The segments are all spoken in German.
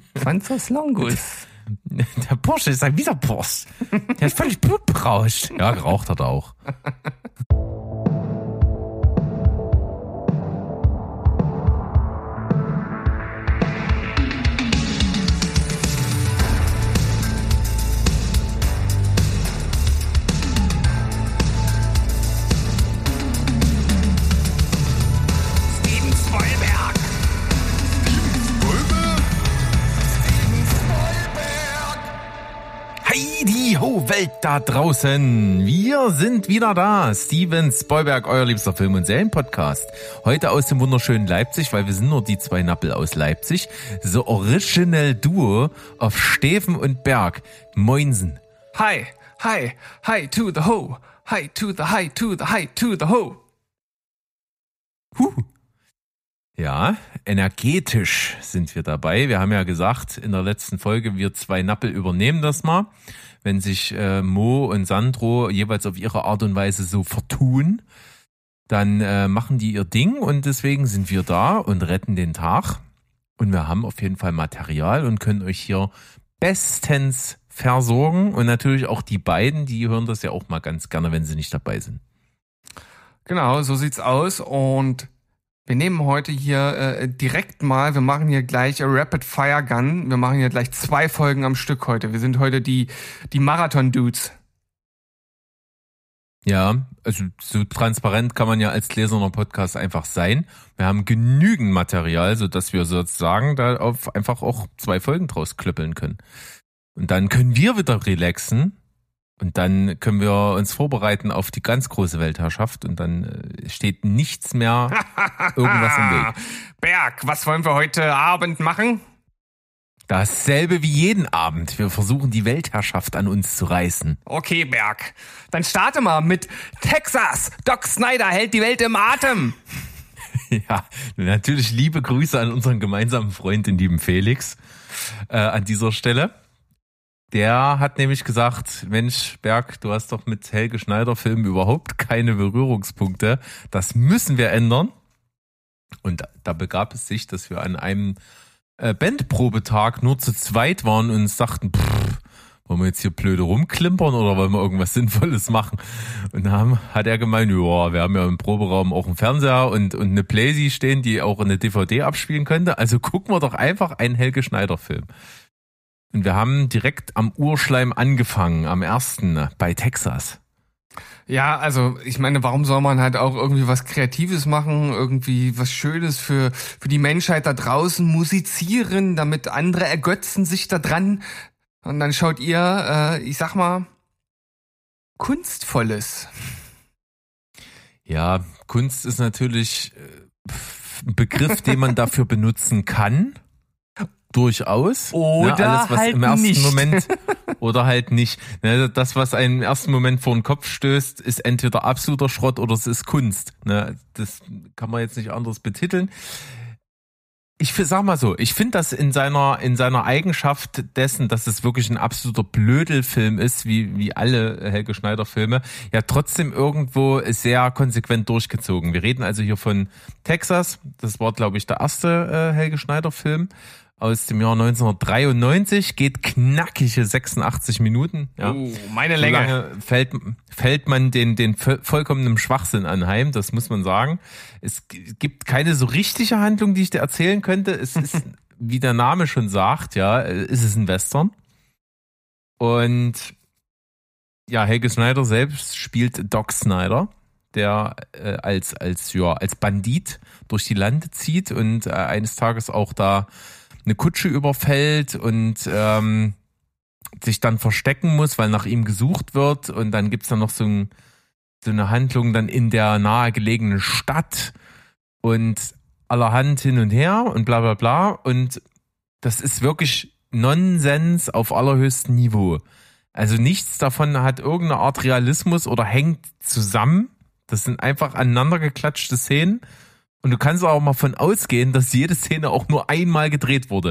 Franzos Longus. Der Porsche ist ein wieder Porsche. Der ist völlig blutberauscht. Ja, geraucht hat er auch. Heidi ho, Welt da draußen. Wir sind wieder da. Steven Spielberg, euer liebster Film- und Serienpodcast. Heute aus dem wunderschönen Leipzig, weil wir sind nur die zwei Nappel aus Leipzig. The Original Duo of Steven und Berg. Moinsen. Hi, hi, hi to the ho. Hi to the hi to the hi to the ho. Ja, energetisch sind wir dabei. Wir haben ja gesagt in der letzten Folge, wir zwei Nappel übernehmen das mal. Wenn sich Mo und Sandro jeweils auf ihre Art und Weise so vertun, dann machen die ihr Ding und deswegen sind wir da und retten den Tag. Und wir haben auf jeden Fall Material und können euch hier bestens versorgen. Und natürlich auch die beiden, die hören das ja auch mal ganz gerne, wenn sie nicht dabei sind. Genau, so sieht's aus und wir nehmen heute hier direkt mal, wir machen hier gleich Rapid Fire Gun. Wir machen hier gleich 2 Folgen am Stück heute. Wir sind heute die Marathon-Dudes. Ja, also so transparent kann man ja als gläserner Podcast einfach sein. Wir haben genügend Material, sodass wir sozusagen da auf einfach auch 2 Folgen draus klöppeln können. Und dann können wir wieder relaxen. Und dann können wir uns vorbereiten auf die ganz große Weltherrschaft und dann steht nichts mehr irgendwas im Weg. Berg, was wollen wir heute Abend machen? Dasselbe wie jeden Abend. Wir versuchen die Weltherrschaft an uns zu reißen. Okay, Berg. Dann starte mal mit Texas. Doc Snyder hält die Welt im Atem. Ja, natürlich liebe Grüße an unseren gemeinsamen Freund, den lieben Felix, an dieser Stelle. Der hat nämlich gesagt, Mensch, Berg, du hast doch mit Helge Schneider Filmen überhaupt keine Berührungspunkte. Das müssen wir ändern. Und da begab es sich, dass wir an einem Bandprobetag nur zu zweit waren und uns dachten, wollen wir jetzt hier blöde rumklimpern oder wollen wir irgendwas Sinnvolles machen? Und dann hat er gemeint, ja, wir haben ja im Proberaum auch einen Fernseher und eine Playsee stehen, die auch eine DVD abspielen könnte. Also gucken wir doch einfach einen Helge Schneider Film. Und wir haben direkt am Urschleim angefangen, am 1. bei Texas. Ja, also ich meine, warum soll man halt auch irgendwie was Kreatives machen, irgendwie was Schönes für die Menschheit da draußen, musizieren, damit andere ergötzen sich da dran. Und dann schaut ihr, ich sag mal, Kunstvolles. Ja, Kunst ist natürlich ein Begriff, den man dafür benutzen kann. Durchaus. Oder ne, alles, was halt im ersten nicht. Moment oder halt nicht. Ne, das, was einen im ersten Moment vor den Kopf stößt, ist entweder absoluter Schrott oder es ist Kunst. Ne, das kann man jetzt nicht anders betiteln. Ich sag mal so, ich finde das in seiner Eigenschaft dessen, dass es wirklich ein absoluter Blödelfilm ist, wie alle Helge Schneider Filme, ja trotzdem irgendwo sehr konsequent durchgezogen. Wir reden also hier von Texas. Das war, glaube ich, der erste Helge Schneider Film aus dem Jahr 1993, geht knackige 86 Minuten. Ja. Meine Länge. So lange fällt man den vollkommenen Schwachsinn anheim, das muss man sagen. Es gibt keine so richtige Handlung, die ich dir erzählen könnte. Es ist, wie der Name schon sagt, ja, ist es ein Western. Und ja, Helge Schneider selbst spielt Doc Snyder, der als Bandit durch die Lande zieht und eines Tages auch da eine Kutsche überfällt und sich dann verstecken muss, weil nach ihm gesucht wird. Und dann gibt's dann noch so eine Handlung dann in der nahegelegenen Stadt und allerhand hin und her und bla bla bla. Und das ist wirklich Nonsens auf allerhöchstem Niveau. Also nichts davon hat irgendeine Art Realismus oder hängt zusammen. Das sind einfach aneinandergeklatschte Szenen. Und du kannst auch mal von ausgehen, dass jede Szene auch nur einmal gedreht wurde.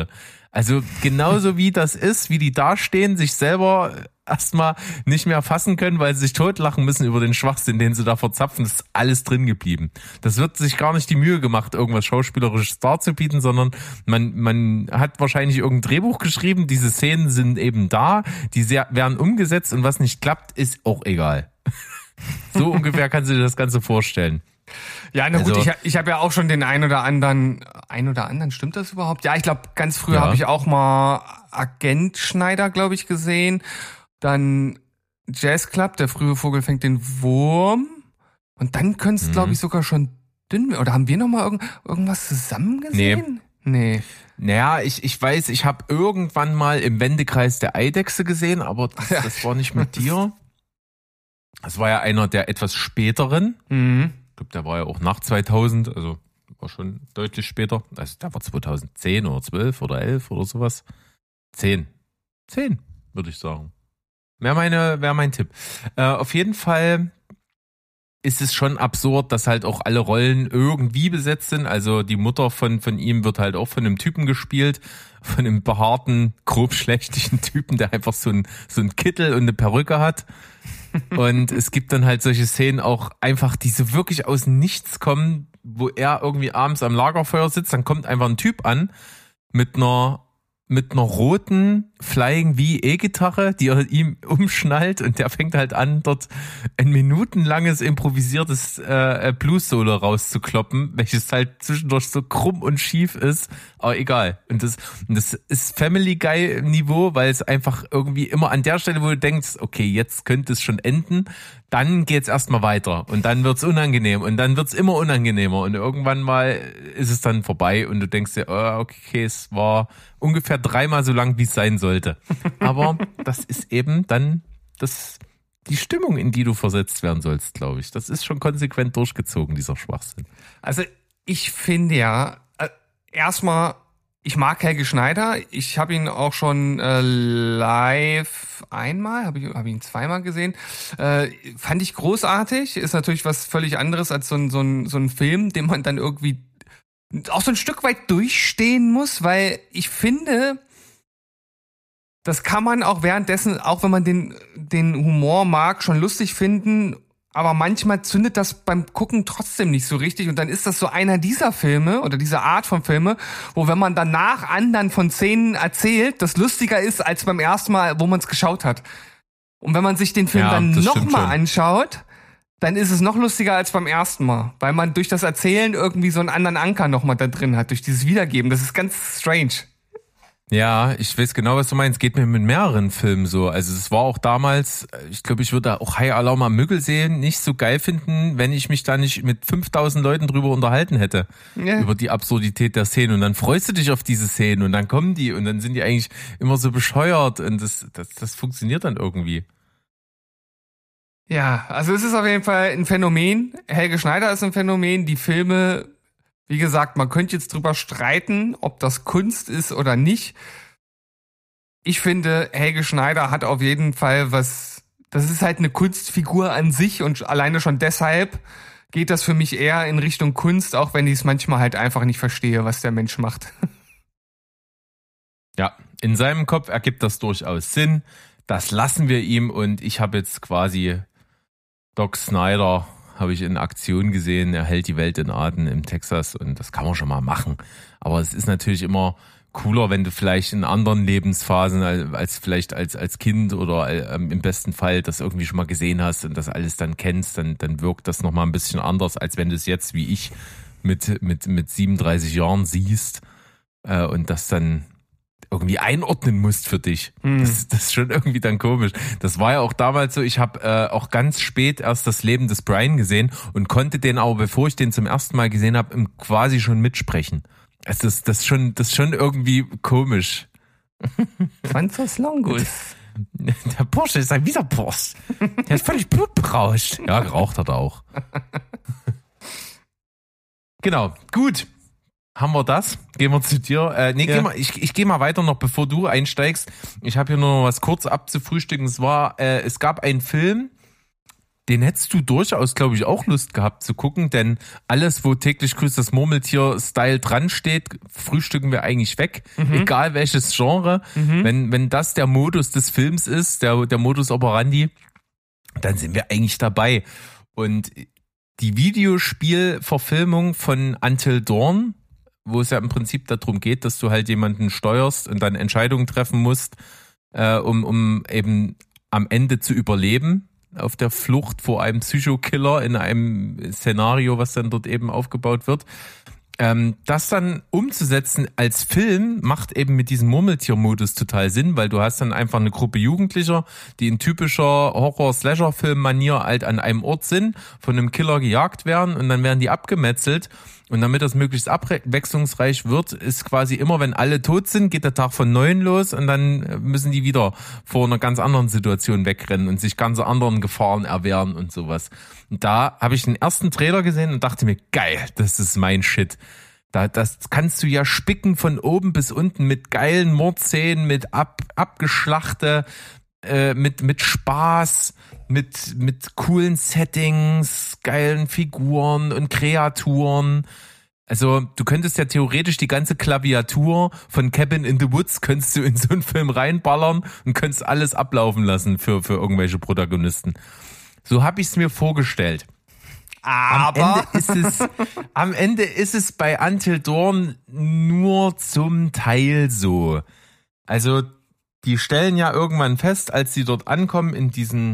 Also genauso wie das ist, wie die da stehen, sich selber erstmal nicht mehr fassen können, weil sie sich totlachen müssen über den Schwachsinn, den sie da verzapfen, ist alles drin geblieben. Das wird sich gar nicht die Mühe gemacht, irgendwas Schauspielerisches darzubieten, sondern man hat wahrscheinlich irgendein Drehbuch geschrieben, diese Szenen sind eben da, die werden umgesetzt und was nicht klappt, ist auch egal. So ungefähr kannst du dir das Ganze vorstellen. Ja, na gut, ich habe ja auch schon den ein oder anderen, stimmt das überhaupt? Ja, ich glaube, ganz früher habe ich auch mal Agent Schneider, glaube ich, gesehen. Dann Jazz Club, der frühe Vogel fängt den Wurm. Und dann könnte es, glaube ich, sogar schon dünn werden. Oder haben wir noch mal irgendwas zusammen gesehen? Nee. Naja, ich weiß, ich habe irgendwann mal im Wendekreis der Eidechse gesehen, aber das war nicht mit dir. Das war ja einer der etwas späteren. Ich glaube, der war ja auch nach 2000, also war schon deutlich später. Also der war 2010 oder 12 oder 11 oder sowas. 10 würde ich sagen. Wäre mein Tipp. Auf jeden Fall ist es schon absurd, dass halt auch alle Rollen irgendwie besetzt sind. Also die Mutter von ihm wird halt auch von einem Typen gespielt, von einem behaarten, grobschlächtigen Typen, der einfach so ein Kittel und eine Perücke hat. Und es gibt dann halt solche Szenen auch einfach, die so wirklich aus nichts kommen, wo er irgendwie abends am Lagerfeuer sitzt, dann kommt einfach ein Typ an mit einer roten Flying V E-Gitarre, die er ihm umschnallt und der fängt halt an, dort ein minutenlanges improvisiertes Blues-Solo rauszukloppen, welches halt zwischendurch so krumm und schief ist, aber egal. Und das ist Family Guy Niveau, weil es einfach irgendwie immer an der Stelle, wo du denkst, okay, jetzt könnte es schon enden, dann geht's erstmal weiter und dann wird's unangenehm und dann wird's immer unangenehmer und irgendwann mal ist es dann vorbei und du denkst dir, okay, es war ungefähr 3-mal so lang, wie es sein sollte. Aber das ist eben dann die Stimmung, in die du versetzt werden sollst, glaube ich. Das ist schon konsequent durchgezogen, dieser Schwachsinn. Also ich finde ja, erstmal, ich mag Helge Schneider. Ich habe ihn auch schon live einmal, habe ihn zweimal gesehen. Fand ich großartig. Ist natürlich was völlig anderes als so ein Film, den man dann irgendwie auch so ein Stück weit durchstehen muss, weil ich finde, das kann man auch währenddessen, auch wenn man den Humor mag, schon lustig finden, aber manchmal zündet das beim Gucken trotzdem nicht so richtig und dann ist das so einer dieser Filme oder diese Art von Filme, wo wenn man danach anderen von Szenen erzählt, das lustiger ist als beim ersten Mal, wo man es geschaut hat. Und wenn man sich den Film dann nochmal anschaut, dann ist es noch lustiger als beim ersten Mal, weil man durch das Erzählen irgendwie so einen anderen Anker nochmal da drin hat, durch dieses Wiedergeben. Das ist ganz strange. Ja, ich weiß genau, was du meinst. Geht mir mit mehreren Filmen so. Also es war auch damals, ich glaube, ich würde auch High Alarm am Müggelsee nicht so geil finden, wenn ich mich da nicht mit 5000 Leuten drüber unterhalten hätte. Ja. Über die Absurdität der Szene. Und dann freust du dich auf diese Szenen und dann kommen die und dann sind die eigentlich immer so bescheuert und das funktioniert dann irgendwie. Ja, also es ist auf jeden Fall ein Phänomen. Helge Schneider ist ein Phänomen. Die Filme, wie gesagt, man könnte jetzt drüber streiten, ob das Kunst ist oder nicht. Ich finde, Helge Schneider hat auf jeden Fall das ist halt eine Kunstfigur an sich und alleine schon deshalb geht das für mich eher in Richtung Kunst, auch wenn ich es manchmal halt einfach nicht verstehe, was der Mensch macht. Ja, in seinem Kopf ergibt das durchaus Sinn. Das lassen wir ihm und ich habe jetzt quasi Doc Snyder habe ich in Aktion gesehen, er hält die Welt in Atem im Texas und das kann man schon mal machen. Aber es ist natürlich immer cooler, wenn du vielleicht in anderen Lebensphasen als vielleicht als Kind oder im besten Fall das irgendwie schon mal gesehen hast und das alles dann kennst, dann wirkt das nochmal ein bisschen anders, als wenn du es jetzt wie ich mit 37 Jahren siehst und das dann irgendwie einordnen musst für dich. Das ist schon irgendwie dann komisch. Das war ja auch damals so, ich habe auch ganz spät erst das Leben des Brian gesehen und konnte den aber, bevor ich den zum ersten Mal gesehen habe, quasi schon mitsprechen. Also das ist schon irgendwie komisch. Franzos Longus. Der Porsche ist ein Visa-Porsche. Der ist völlig blutberauscht. Ja, geraucht hat er auch. Genau, gut. Haben wir das? Gehen wir zu dir. Ja. Ich gehe mal weiter noch, bevor du einsteigst. Ich habe hier nur noch was kurz abzufrühstücken. Es gab einen Film, Den hättest du durchaus, glaube ich, auch Lust gehabt zu gucken, denn alles, wo täglich grüßt das Murmeltier-Style dran steht, frühstücken wir eigentlich weg, egal welches Genre. Wenn das der Modus des Films ist, der Modus operandi, dann sind wir eigentlich dabei. Und die Videospielverfilmung von Until Dawn, wo es ja im Prinzip darum geht, dass du halt jemanden steuerst und dann Entscheidungen treffen musst, um eben am Ende zu überleben, auf der Flucht vor einem Psychokiller in einem Szenario, was dann dort eben aufgebaut wird. Das dann umzusetzen als Film macht eben mit diesem Murmeltier-Modus total Sinn, weil du hast dann einfach eine Gruppe Jugendlicher, die in typischer Horror-Slasher-Film-Manier halt an einem Ort sind, von einem Killer gejagt werden und dann werden die abgemetzelt. Und damit das möglichst abwechslungsreich wird, ist quasi immer, wenn alle tot sind, geht der Tag von neuem los und dann müssen die wieder vor einer ganz anderen Situation wegrennen und sich ganz anderen Gefahren erwehren und sowas. Und da habe ich den ersten Trailer gesehen und dachte mir, geil, das ist mein Shit. Das kannst du ja spicken von oben bis unten mit geilen Mordszenen, mit Abgeschlachte, mit Spaß, mit coolen Settings, geilen Figuren und Kreaturen. Also du könntest ja theoretisch die ganze Klaviatur von Cabin in the Woods könntest du in so einen Film reinballern und könntest alles ablaufen lassen für irgendwelche Protagonisten. So habe ich es mir vorgestellt. Aber am Ende ist es bei Until Dawn nur zum Teil so. Also die stellen ja irgendwann fest, als sie dort ankommen in diesem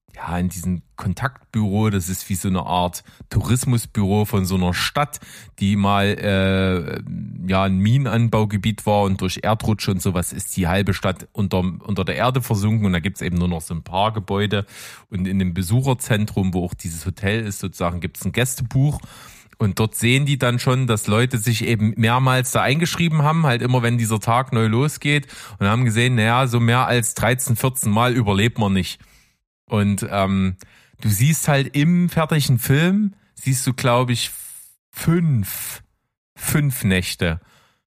Kontaktbüro, das ist wie so eine Art Tourismusbüro von so einer Stadt, die mal ein Minenanbaugebiet war und durch Erdrutsch und sowas ist die halbe Stadt unter der Erde versunken und da gibt's eben nur noch so ein paar Gebäude und in dem Besucherzentrum, wo auch dieses Hotel ist sozusagen, gibt's ein Gästebuch. Und dort sehen die dann schon, dass Leute sich eben mehrmals da eingeschrieben haben, halt immer, wenn dieser Tag neu losgeht und haben gesehen, naja, so mehr als 13, 14 Mal überlebt man nicht. Und du siehst halt im fertigen Film, siehst du, glaube ich, fünf Nächte.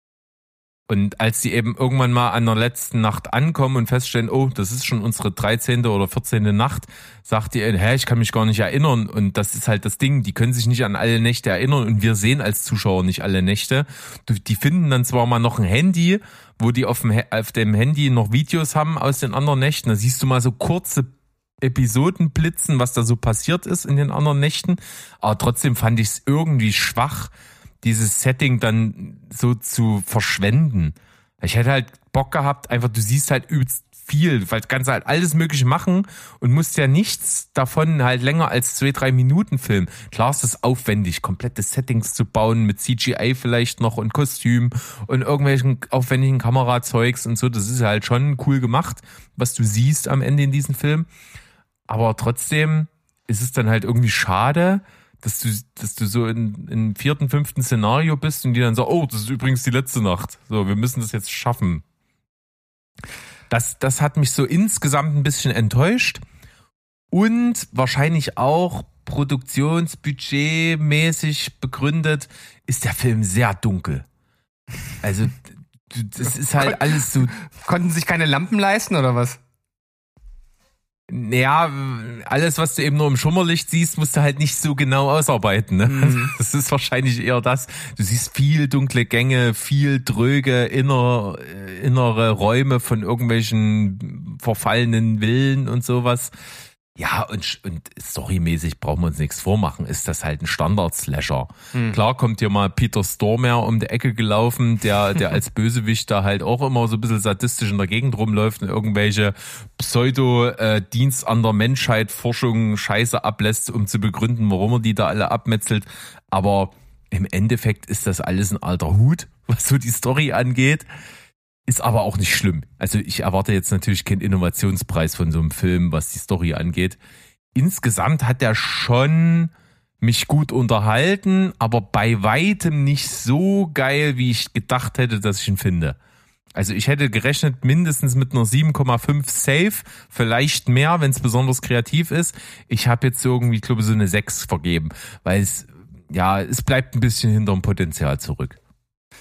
Und als die eben irgendwann mal an der letzten Nacht ankommen und feststellen, oh, das ist schon unsere 13. oder 14. Nacht, sagt die, ich kann mich gar nicht erinnern. Und das ist halt das Ding, die können sich nicht an alle Nächte erinnern und wir sehen als Zuschauer nicht alle Nächte. Die finden dann zwar mal noch ein Handy, wo die auf dem Handy noch Videos haben aus den anderen Nächten. Da siehst du mal so kurze Episoden blitzen, was da so passiert ist in den anderen Nächten. Aber trotzdem fand ich es irgendwie schwach, dieses Setting dann so zu verschwenden. Ich hätte halt Bock gehabt, einfach, du siehst halt übelst viel, weil du kannst halt alles Mögliche machen und musst ja nichts davon halt länger als 2-3 Minuten filmen. Klar ist es aufwendig, komplette Settings zu bauen, mit CGI vielleicht noch und Kostüm und irgendwelchen aufwendigen Kamerazeugs und so. Das ist halt schon cool gemacht, was du siehst am Ende in diesem Film. Aber trotzdem ist es dann halt irgendwie schade, dass du so in 4., 5. Szenario bist und die dann so, oh, das ist übrigens die letzte Nacht. So, wir müssen das jetzt schaffen. Das hat mich so insgesamt ein bisschen enttäuscht und wahrscheinlich auch produktionsbudgetmäßig begründet, ist der Film sehr dunkel. Also, das ist halt alles so. Konnten sich keine Lampen leisten oder was? Ja, alles, was du eben nur im Schummerlicht siehst, musst du halt nicht so genau ausarbeiten. Ne? Das ist wahrscheinlich eher das. Du siehst viel dunkle Gänge, viel dröge innere Räume von irgendwelchen verfallenen Villen und sowas. Ja, und storymäßig brauchen wir uns nichts vormachen, ist das halt ein Standard-Slasher. Klar kommt hier mal Peter Stormare um die Ecke gelaufen, der als Bösewicht da halt auch immer so ein bisschen sadistisch in der Gegend rumläuft und irgendwelche Pseudo-Dienst an der Menschheit Forschung Scheiße ablässt, um zu begründen, warum er die da alle abmetzelt. Aber im Endeffekt ist das alles ein alter Hut, was so die Story angeht. Ist aber auch nicht schlimm. Also ich erwarte jetzt natürlich keinen Innovationspreis von so einem Film, was die Story angeht. Insgesamt hat der schon mich gut unterhalten, aber bei weitem nicht so geil, wie ich gedacht hätte, dass ich ihn finde. Also ich hätte gerechnet mindestens mit einer 7,5 Safe, vielleicht mehr, wenn es besonders kreativ ist. Ich habe jetzt irgendwie, ich glaube, so eine 6 vergeben, weil es bleibt ein bisschen hinterm Potenzial zurück.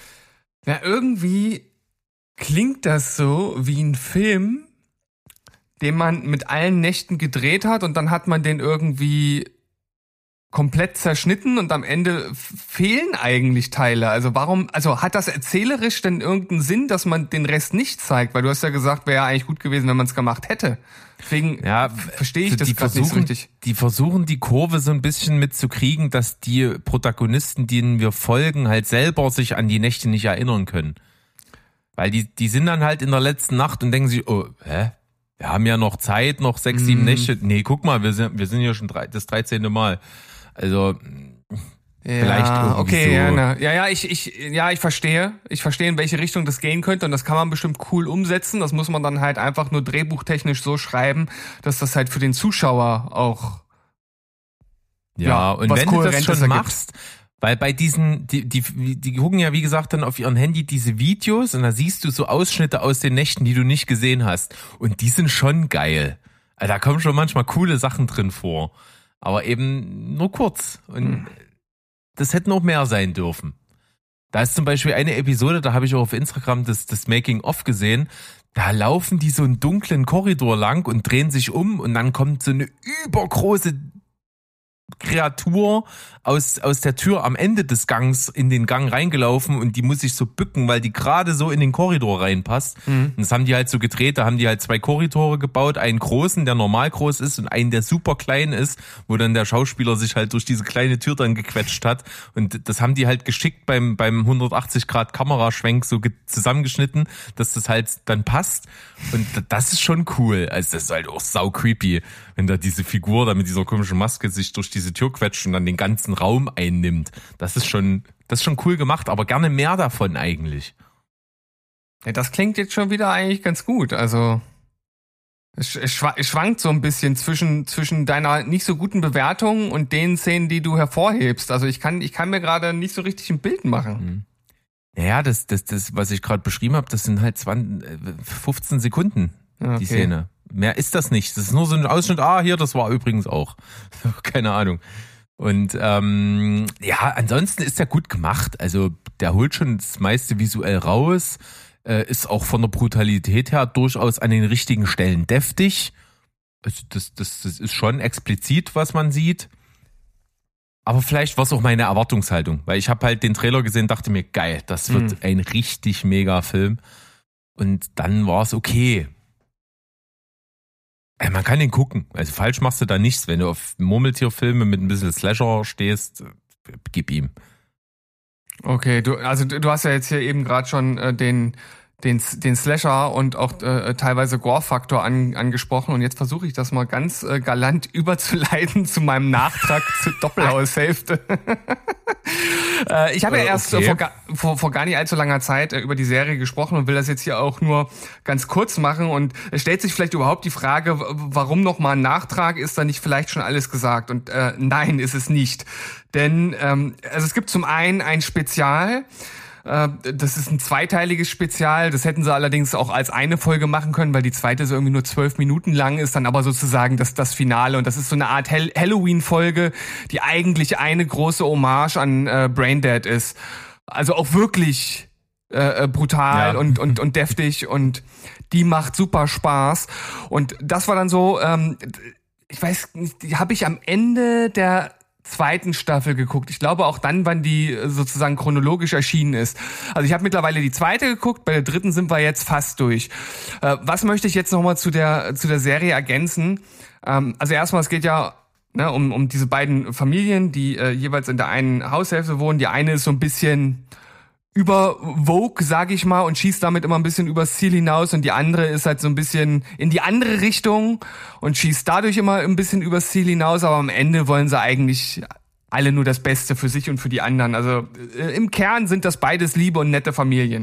Ja, irgendwie klingt das so wie ein Film, den man mit allen Nächten gedreht hat und dann hat man den irgendwie komplett zerschnitten und am Ende fehlen eigentlich Teile. Also hat das erzählerisch denn irgendeinen Sinn, dass man den Rest nicht zeigt? Weil du hast ja gesagt, wäre ja eigentlich gut gewesen, wenn man es gemacht hätte. Deswegen verstehe ich das gerade nicht so richtig. Die versuchen die Kurve so ein bisschen mitzukriegen, dass die Protagonisten, denen wir folgen, halt selber sich an die Nächte nicht erinnern können. Weil die sind dann halt in der letzten Nacht und denken sich, oh, wir haben ja noch Zeit, noch 6, 7 Nächte. Nee, guck mal, wir sind ja schon das 13. Mal. Also vielleicht irgendwie okay, so. Ich verstehe. Ich verstehe, in welche Richtung das gehen könnte und das kann man bestimmt cool umsetzen. Das muss man dann halt einfach nur drehbuchtechnisch so schreiben, dass das halt für den Zuschauer auch und wenn du das schon machst, weil bei diesen, die gucken ja wie gesagt dann auf ihrem Handy diese Videos und da siehst du so Ausschnitte aus den Nächten, die du nicht gesehen hast und die sind schon geil. Also da kommen schon manchmal coole Sachen drin vor. Aber eben nur kurz. Und das hätte noch mehr sein dürfen. Da ist zum Beispiel eine Episode, da habe ich auch auf Instagram das Making-of gesehen. Da laufen die so einen dunklen Korridor lang und drehen sich um und dann kommt so eine übergroße Kreatur aus der Tür am Ende des Gangs in den Gang reingelaufen und die muss sich so bücken, weil die gerade so in den Korridor reinpasst. Und das haben die halt so gedreht, da haben die halt 2 Korridore gebaut, einen großen, der normal groß ist und einen, der super klein ist, wo dann der Schauspieler sich halt durch diese kleine Tür dann gequetscht hat und das haben die halt geschickt beim 180 Grad Kameraschwenk so zusammengeschnitten, dass das halt dann passt und das ist schon cool. Also das ist halt auch sau creepy, wenn da diese Figur da mit dieser komischen Maske sich durch diese Tür quetscht und dann den ganzen Raum einnimmt. Das ist schon cool gemacht, aber gerne mehr davon eigentlich. Ja, das klingt jetzt schon wieder eigentlich ganz gut. Also es schwankt so ein bisschen zwischen deiner nicht so guten Bewertung und den Szenen, die du hervorhebst. Also ich kann mir gerade nicht so richtig ein Bild machen. Ja, das was ich gerade beschrieben habe, das sind halt 15 Sekunden, die Szene. Mehr ist das nicht. Das ist nur so ein Ausschnitt, hier, das war übrigens auch. Keine Ahnung. Und ansonsten ist der gut gemacht. Also der holt schon das meiste visuell raus, ist auch von der Brutalität her durchaus an den richtigen Stellen deftig. Also das ist schon explizit, was man sieht. Aber vielleicht war es auch meine Erwartungshaltung, weil ich habe halt den Trailer gesehen, dachte mir, geil, das wird ein richtig mega Film. Und dann war es okay. Man kann den gucken. Also falsch machst du da nichts. Wenn du auf Murmeltierfilme mit ein bisschen Slasher stehst, gib ihm. Okay, du hast ja jetzt hier eben gerade schon den Slasher und auch teilweise Gore-Faktor angesprochen und jetzt versuche ich das mal ganz galant überzuleiten zu meinem Nachtrag zur Doppelhaushälfte. Ich habe ja erst vor gar nicht allzu langer Zeit über die Serie gesprochen und will das jetzt hier auch nur ganz kurz machen und es stellt sich vielleicht überhaupt die Frage, warum nochmal ein Nachtrag, ist da nicht vielleicht schon alles gesagt? Und nein, ist es nicht. Denn also es gibt zum einen ein Spezial, das ist ein zweiteiliges Spezial, das hätten sie allerdings auch als eine Folge machen können, weil die zweite so irgendwie nur 12 Minuten lang ist, dann aber sozusagen das Finale und das ist so eine Art Halloween-Folge, die eigentlich eine große Hommage an Braindead ist. Also auch wirklich brutal und deftig und die macht super Spaß und das war dann so, ich weiß nicht, die habe ich am Ende der zweiten Staffel geguckt. Ich glaube auch dann, wann die sozusagen chronologisch erschienen ist. Also ich habe mittlerweile die zweite geguckt, bei der dritten sind wir jetzt fast durch. Was möchte ich jetzt nochmal zu der Serie ergänzen? Also erstmal, es geht ja um diese beiden Familien, die jeweils in der einen Haushälfte wohnen. Die eine ist so ein bisschen über Vogue, sag ich mal, und schießt damit immer ein bisschen übers Ziel hinaus und die andere ist halt so ein bisschen in die andere Richtung und schießt dadurch immer ein bisschen übers Ziel hinaus, aber am Ende wollen sie eigentlich alle nur das Beste für sich und für die anderen. Also im Kern sind das beides liebe und nette Familien.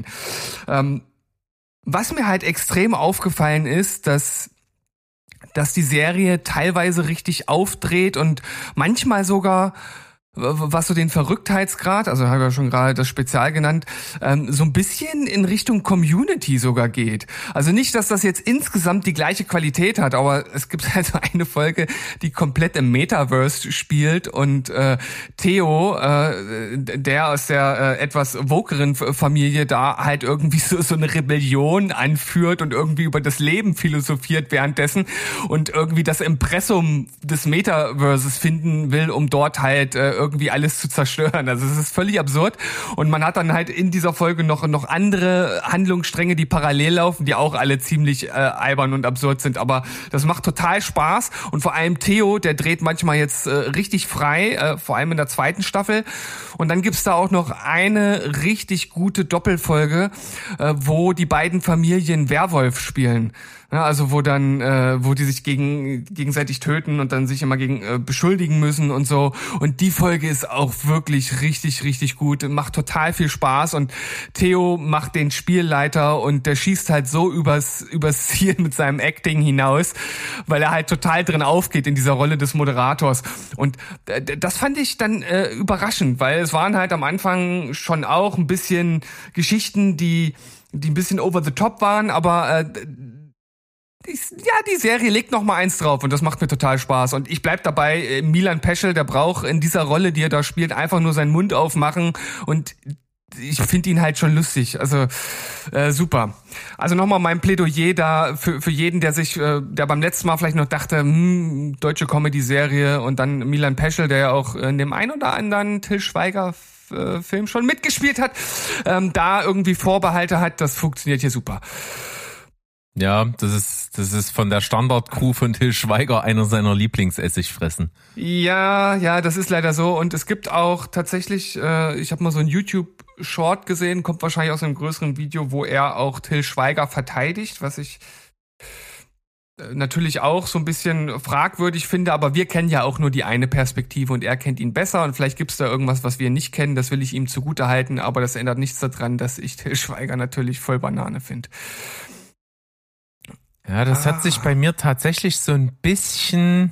Was mir halt extrem aufgefallen ist, dass die Serie teilweise richtig aufdreht und manchmal sogar was so den Verrücktheitsgrad, also habe ich ja schon gerade das Spezial genannt, so ein bisschen in Richtung Community sogar geht. Also nicht, dass das jetzt insgesamt die gleiche Qualität hat, aber es gibt halt so eine Folge, die komplett im Metaverse spielt und Theo, der aus der etwas wokeren Familie da halt irgendwie so eine Rebellion anführt und irgendwie über das Leben philosophiert währenddessen und irgendwie das Impressum des Metaverses finden will, um dort halt irgendwie alles zu zerstören. Also es ist völlig absurd und man hat dann halt in dieser Folge noch andere Handlungsstränge, die parallel laufen, die auch alle ziemlich albern und absurd sind, aber das macht total Spaß und vor allem Theo, der dreht manchmal jetzt richtig frei, vor allem in der zweiten Staffel und dann gibt's da auch noch eine richtig gute Doppelfolge, wo die beiden Familien Werwolf spielen. Ja, also wo die sich gegenseitig töten und dann sich immer beschuldigen müssen und so. Und die Folge ist auch wirklich richtig, richtig gut. Macht total viel Spaß und Theo macht den Spielleiter und der schießt halt so übers Ziel mit seinem Acting hinaus, weil er halt total drin aufgeht in dieser Rolle des Moderators. Und das fand ich dann überraschend, weil es waren halt am Anfang schon auch ein bisschen Geschichten, die ein bisschen over the top waren, aber die Serie legt noch mal eins drauf und das macht mir total Spaß. Und ich bleib dabei, Milan Peschel, der braucht in dieser Rolle, die er da spielt, einfach nur seinen Mund aufmachen und ich finde ihn halt schon lustig. Also super. Also nochmal mein Plädoyer da für jeden, der beim letzten Mal vielleicht noch dachte, deutsche Comedy-Serie und dann Milan Peschel, der ja auch in dem ein oder anderen Til Schweiger Film schon mitgespielt hat, da irgendwie Vorbehalte hat, das funktioniert hier super. Ja, das ist von der Standard-Crew von Til Schweiger einer seiner Lieblingsessigfressen. Ja, das ist leider so. Und es gibt auch tatsächlich, ich habe mal so ein YouTube-Short gesehen, kommt wahrscheinlich aus einem größeren Video, wo er auch Til Schweiger verteidigt, was ich natürlich auch so ein bisschen fragwürdig finde, aber wir kennen ja auch nur die eine Perspektive und er kennt ihn besser und vielleicht gibt's da irgendwas, was wir nicht kennen, das will ich ihm zugute halten, aber das ändert nichts daran, dass ich Til Schweiger natürlich voll Banane finde. Ja, das hat sich bei mir tatsächlich so ein bisschen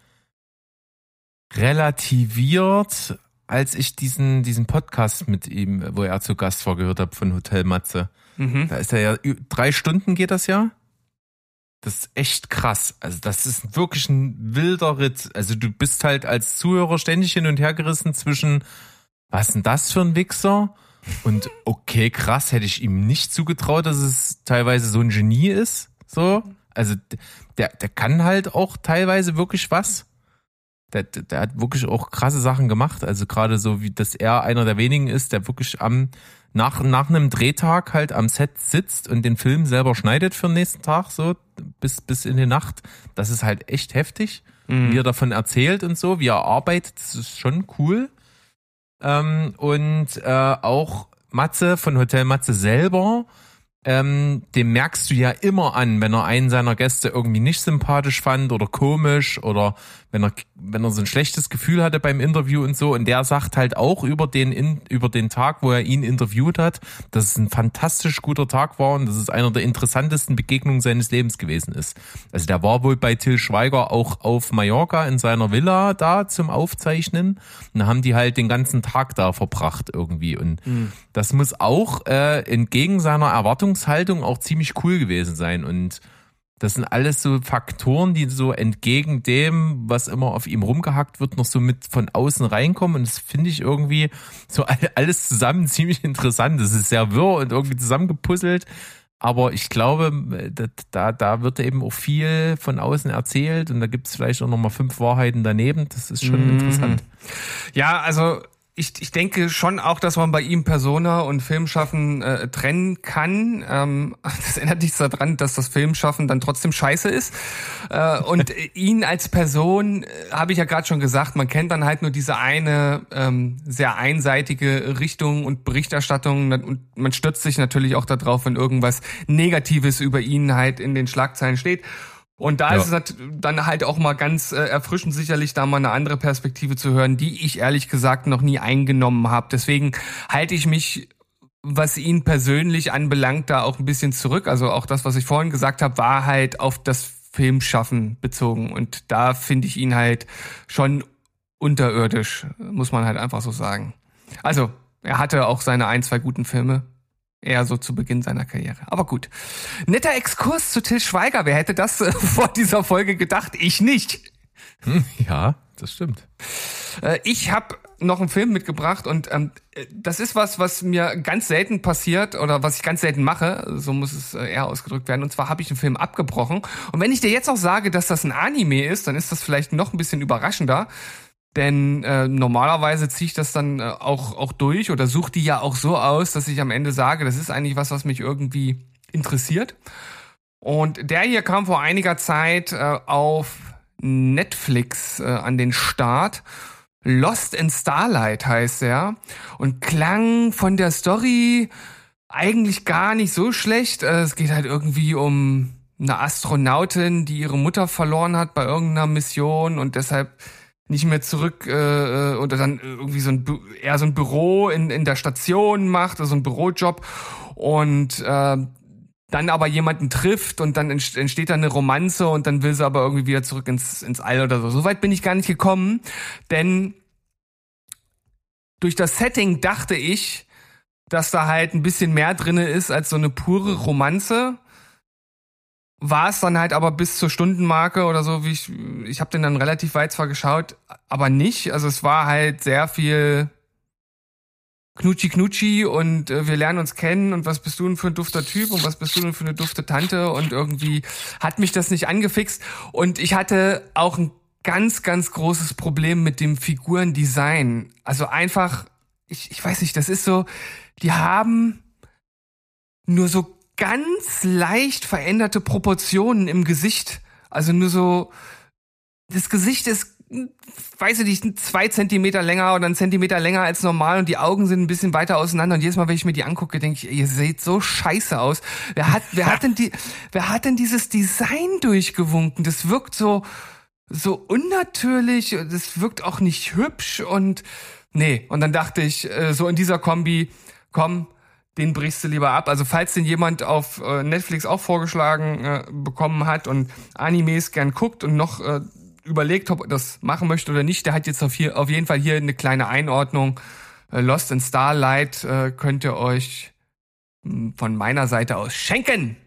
relativiert, als ich diesen Podcast mit ihm, wo er zu Gast war, gehört habe von Hotel Matze. Mhm. Da ist er ja, 3 Stunden geht das ja. Das ist echt krass. Also das ist wirklich ein wilder Ritt. Also du bist halt als Zuhörer ständig hin und her gerissen zwischen, was ist denn das für ein Wichser? Und okay, krass, hätte ich ihm nicht zugetraut, dass es teilweise so ein Genie ist. So, also der kann halt auch teilweise wirklich was. Der hat wirklich auch krasse Sachen gemacht. Also gerade so, wie dass er einer der wenigen ist, der wirklich nach einem Drehtag halt am Set sitzt und den Film selber schneidet für den nächsten Tag, so bis in die Nacht. Das ist halt echt heftig, wie er davon erzählt und so, wie er arbeitet. Das ist schon cool. Und auch Matze von Hotel Matze selber, dem merkst du ja immer an, wenn er einen seiner Gäste irgendwie nicht sympathisch fand oder komisch oder wenn er so ein schlechtes Gefühl hatte beim Interview und so. Und der sagt halt auch über den Tag, wo er ihn interviewt hat, dass es ein fantastisch guter Tag war und dass es einer der interessantesten Begegnungen seines Lebens gewesen ist. Also der war wohl bei Til Schweiger auch auf Mallorca in seiner Villa da zum Aufzeichnen. Und da haben die halt den ganzen Tag da verbracht irgendwie. Und das muss auch entgegen seiner Erwartungshaltung auch ziemlich cool gewesen sein. Und das sind alles so Faktoren, die so entgegen dem, was immer auf ihm rumgehackt wird, noch so mit von außen reinkommen. Und das finde ich irgendwie so alles zusammen ziemlich interessant. Das ist sehr wirr und irgendwie zusammengepuzzelt. Aber ich glaube, da wird eben auch viel von außen erzählt. Und da gibt es vielleicht auch nochmal 5 Wahrheiten daneben. Das ist schon interessant. Ja, also ich denke schon auch, dass man bei ihm Persona und Filmschaffen trennen kann. Das ändert nichts daran, dass das Filmschaffen dann trotzdem scheiße ist. Und ihn als Person, habe ich ja gerade schon gesagt, man kennt dann halt nur diese eine sehr einseitige Richtung und Berichterstattung und man stürzt sich natürlich auch darauf, wenn irgendwas Negatives über ihn halt in den Schlagzeilen steht. Und da ist es dann halt auch mal ganz erfrischend, sicherlich da mal eine andere Perspektive zu hören, die ich ehrlich gesagt noch nie eingenommen habe. Deswegen halte ich mich, was ihn persönlich anbelangt, da auch ein bisschen zurück. Also auch das, was ich vorhin gesagt habe, war halt auf das Filmschaffen bezogen. Und da finde ich ihn halt schon unterirdisch, muss man halt einfach so sagen. Also, er hatte auch seine 1, 2 guten Filme, eher so zu Beginn seiner Karriere. Aber gut. Netter Exkurs zu Til Schweiger. Wer hätte das vor dieser Folge gedacht? Ich nicht. Ja, das stimmt. Ich habe noch einen Film mitgebracht und das ist was mir ganz selten passiert oder was ich ganz selten mache, so muss es eher ausgedrückt werden. Und zwar habe ich einen Film abgebrochen. Und wenn ich dir jetzt auch sage, dass das ein Anime ist, dann ist das vielleicht noch ein bisschen überraschender. Denn normalerweise ziehe ich das dann auch durch oder suche die ja auch so aus, dass ich am Ende sage, das ist eigentlich was mich irgendwie interessiert. Und der hier kam vor einiger Zeit auf Netflix an den Start. Lost in Starlight heißt er und klang von der Story eigentlich gar nicht so schlecht. Es geht halt irgendwie um eine Astronautin, die ihre Mutter verloren hat bei irgendeiner Mission und deshalb nicht mehr zurück oder dann irgendwie eher so ein Büro in der Station macht, also ein Bürojob und dann aber jemanden trifft und dann entsteht da eine Romanze und dann will sie aber irgendwie wieder zurück ins All oder so. So weit bin ich gar nicht gekommen, denn durch das Setting dachte ich, dass da halt ein bisschen mehr drinne ist als so eine pure Romanze. War es dann halt aber bis zur Stundenmarke oder so, wie ich habe den dann relativ weit zwar geschaut, aber nicht. Also es war halt sehr viel Knutschi und wir lernen uns kennen und was bist du denn für ein dufter Typ und was bist du denn für eine dufte Tante und irgendwie hat mich das nicht angefixt und ich hatte auch ein ganz, ganz großes Problem mit dem Figurendesign. Also einfach, ich weiß nicht, das ist so, die haben nur so ganz leicht veränderte Proportionen im Gesicht. Also nur so, das Gesicht ist, weiß ich nicht, 2 Zentimeter länger oder 1 Zentimeter länger als normal und die Augen sind ein bisschen weiter auseinander und jedes Mal, wenn ich mir die angucke, denke ich, ihr seht so scheiße aus. Wer hat denn dieses Design durchgewunken? Das wirkt so unnatürlich, das wirkt auch nicht hübsch und nee. Und dann dachte ich, so in dieser Kombi, komm, den brichst du lieber ab. Also falls den jemand auf Netflix auch vorgeschlagen bekommen hat und Animes gern guckt und noch überlegt, ob er das machen möchte oder nicht, der hat jetzt auf jeden Fall hier eine kleine Einordnung. Lost in Starlight könnt ihr euch von meiner Seite aus schenken.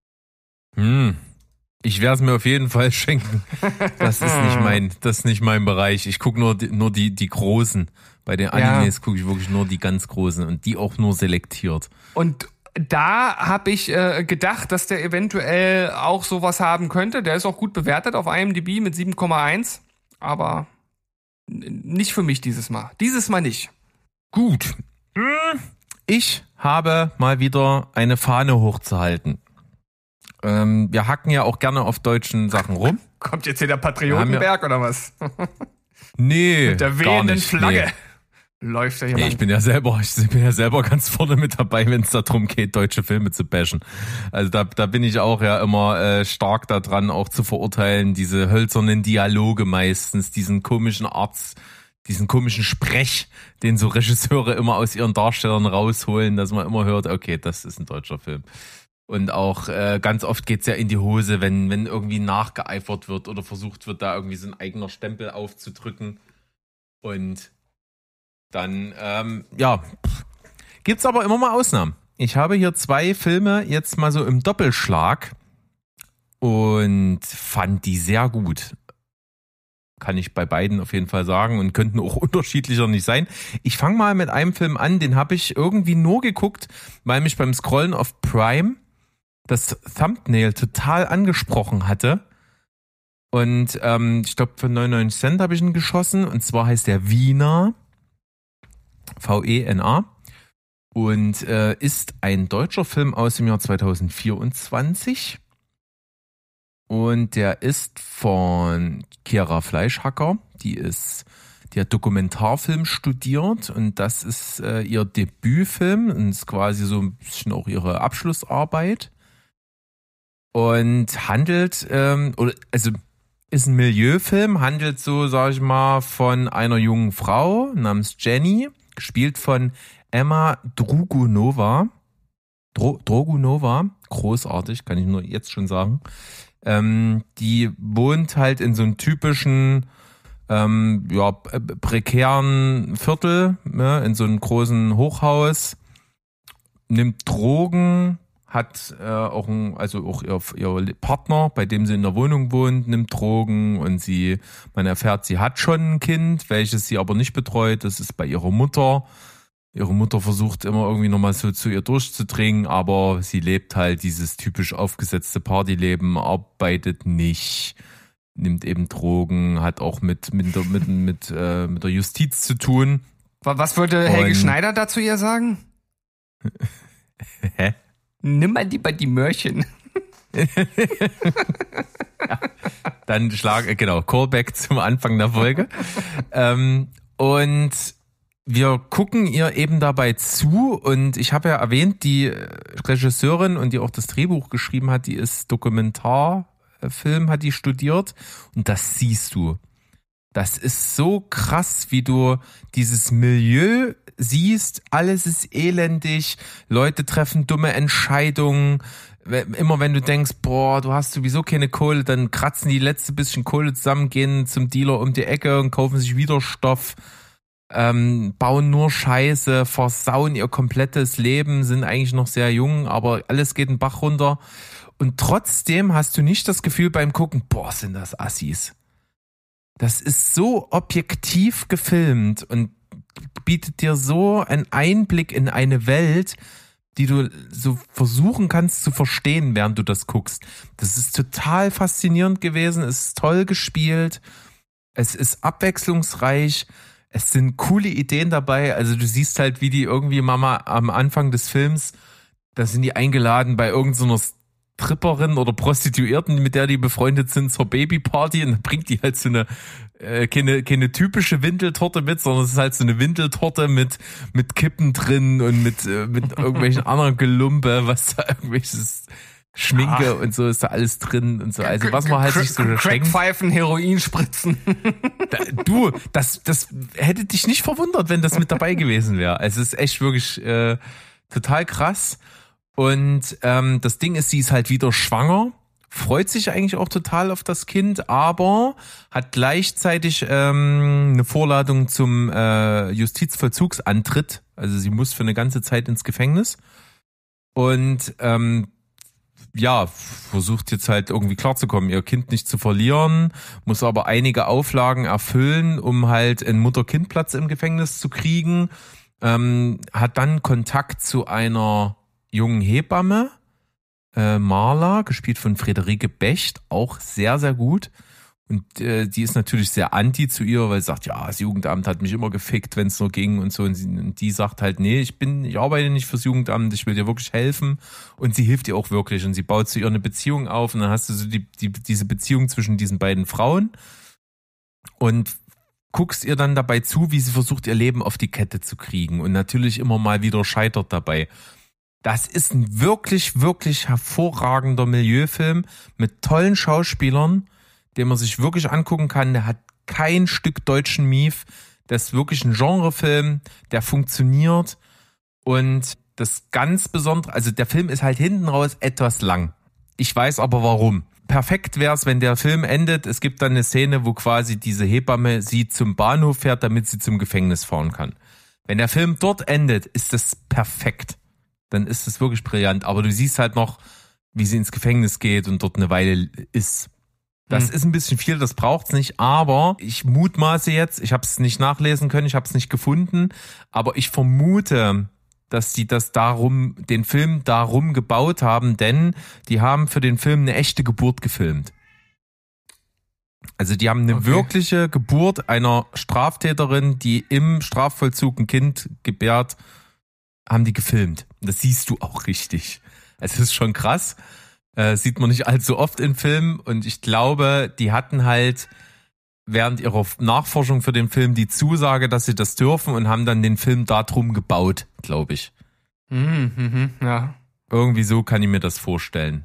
Ich werde es mir auf jeden Fall schenken. Das ist nicht mein Bereich. Ich gucke nur die Großen. Bei den Animes gucke ich wirklich nur die ganz Großen und die auch nur selektiert. Und da habe ich gedacht, dass der eventuell auch sowas haben könnte. Der ist auch gut bewertet auf IMDb mit 7,1. Aber nicht für mich dieses Mal. Dieses Mal nicht. Gut. Ich habe mal wieder eine Fahne hochzuhalten. Wir hacken ja auch gerne auf deutschen Sachen rum. Kommt jetzt hier der Patriotenberg oder was? Nee, mit der wehenden Flagge. Nee. Läuft ja hier. Nee, ich bin ja selber ganz vorne mit dabei, wenn es darum geht, deutsche Filme zu bashen. Also da bin ich auch ja immer stark daran, auch zu verurteilen, diese hölzernen Dialoge meistens, diesen komischen Sprech, den so Regisseure immer aus ihren Darstellern rausholen, dass man immer hört, okay, das ist ein deutscher Film. Und auch ganz oft geht's ja in die Hose, wenn irgendwie nachgeeifert wird oder versucht wird, da irgendwie so ein eigener Stempel aufzudrücken. Und dann, gibt's aber immer mal Ausnahmen. Ich habe hier 2 Filme jetzt mal so im Doppelschlag und fand die sehr gut. Kann ich bei beiden auf jeden Fall sagen und könnten auch unterschiedlicher nicht sein. Ich fange mal mit einem Film an, den habe ich irgendwie nur geguckt, weil mich beim Scrollen auf Prime das Thumbnail total angesprochen hatte. Und ich glaube für 99 Cent habe ich ihn geschossen. Und zwar heißt der Wiener. VENA. Und ist ein deutscher Film aus dem Jahr 2024. Und der ist von Kira Fleischhacker. Die hat Dokumentarfilm studiert und das ist ihr Debütfilm und ist quasi so ein bisschen auch ihre Abschlussarbeit. Und handelt, ist ein Milieufilm, handelt so, sag ich mal, von einer jungen Frau namens Jenny, gespielt von Emma Drugunova. Drogunova, großartig, kann ich nur jetzt schon sagen. Die wohnt halt in so einem typischen prekären Viertel, ne, in so einem großen Hochhaus, nimmt Drogen, hat auch ihr Partner, bei dem sie in der Wohnung wohnt, nimmt Drogen und man erfährt, sie hat schon ein Kind, welches sie aber nicht betreut. Das ist bei ihrer Mutter. Ihre Mutter versucht immer irgendwie nochmal so zu ihr durchzudringen, aber sie lebt halt dieses typisch aufgesetzte Partyleben, arbeitet nicht, nimmt eben Drogen, hat auch mit der Justiz zu tun. Was wollte Helge Schneider dazu ihr sagen? Hä? Nimm mal lieber die Möhrchen. Ja, dann Callback zum Anfang der Folge. Und wir gucken ihr eben dabei zu und ich habe ja erwähnt, die Regisseurin und die auch das Drehbuch geschrieben hat, die ist Dokumentarfilm, hat die studiert und das siehst du. Das ist so krass, wie du dieses Milieu siehst, alles ist elendig, Leute treffen dumme Entscheidungen. Immer wenn du denkst, boah, du hast sowieso keine Kohle, dann kratzen die letzte bisschen Kohle zusammen, gehen zum Dealer um die Ecke und kaufen sich wieder Stoff, bauen nur Scheiße, versauen ihr komplettes Leben, sind eigentlich noch sehr jung, aber alles geht den Bach runter. Und trotzdem hast du nicht das Gefühl beim Gucken, boah, sind das Assis. Das ist so objektiv gefilmt und bietet dir so einen Einblick in eine Welt, die du so versuchen kannst zu verstehen, während du das guckst. Das ist total faszinierend gewesen, es ist toll gespielt, es ist abwechslungsreich, es sind coole Ideen dabei, also du siehst halt, wie die irgendwie Mama am Anfang des Films, da sind die eingeladen bei irgendeiner Stripperin oder Prostituierten, mit der die befreundet sind, zur Babyparty und dann bringt die halt so eine keine typische Windeltorte mit, sondern es ist halt so eine Windeltorte mit Kippen drin und mit irgendwelchen anderen Gelumpe, was da irgendwelches Schminke und so ist da alles drin und so. Also was man halt sich so schenkt. Crackpfeifen, Heroinspritzen. Du, das hätte dich nicht verwundert, wenn das mit dabei gewesen wäre. Also es ist echt wirklich total krass. Und das Ding ist, sie ist halt wieder schwanger, freut sich eigentlich auch total auf das Kind, aber hat gleichzeitig eine Vorladung zum Justizvollzugsantritt. Also sie muss für eine ganze Zeit ins Gefängnis. Und versucht jetzt halt irgendwie klarzukommen, ihr Kind nicht zu verlieren, muss aber einige Auflagen erfüllen, um halt einen Mutter-Kind-Platz im Gefängnis zu kriegen. Hat dann Kontakt zu einer jungen Hebamme, Marla, gespielt von Friederike Becht, auch sehr, sehr gut. Und die ist natürlich sehr anti zu ihr, weil sie sagt, ja, das Jugendamt hat mich immer gefickt, wenn es nur ging und so. Und die sagt halt, nee, ich arbeite nicht fürs Jugendamt, ich will dir wirklich helfen. Und sie hilft ihr auch wirklich und sie baut zu ihr eine Beziehung auf. Und dann hast du so diese Beziehung zwischen diesen beiden Frauen und guckst ihr dann dabei zu, wie sie versucht, ihr Leben auf die Kette zu kriegen und natürlich immer mal wieder scheitert dabei. Das ist ein wirklich, wirklich hervorragender Milieufilm mit tollen Schauspielern, den man sich wirklich angucken kann. Der hat kein Stück deutschen Mief. Das ist wirklich ein Genrefilm, der funktioniert. Und das ganz Besondere, also der Film ist halt hinten raus etwas lang. Ich weiß aber warum. Perfekt wäre es, wenn der Film endet. Es gibt dann eine Szene, wo quasi diese Hebamme sie zum Bahnhof fährt, damit sie zum Gefängnis fahren kann. Wenn der Film dort endet, ist das perfekt. Dann ist es wirklich brillant. Aber du siehst halt noch, wie sie ins Gefängnis geht und dort eine Weile ist. Das ist ein bisschen viel, das braucht's nicht, aber ich mutmaße jetzt, ich habe es nicht nachlesen können, ich habe es nicht gefunden, aber ich vermute, dass die den Film darum gebaut haben, denn die haben für den Film eine echte Geburt gefilmt. Also die haben eine wirkliche Geburt einer Straftäterin, die im Strafvollzug ein Kind gebärt, haben die gefilmt. Das siehst du auch richtig. Es ist schon krass. Sieht man nicht allzu oft in Filmen und ich glaube, die hatten halt während ihrer Nachforschung für den Film die Zusage, dass sie das dürfen und haben dann den Film darum gebaut, glaube ich. Ja. Irgendwie so kann ich mir das vorstellen.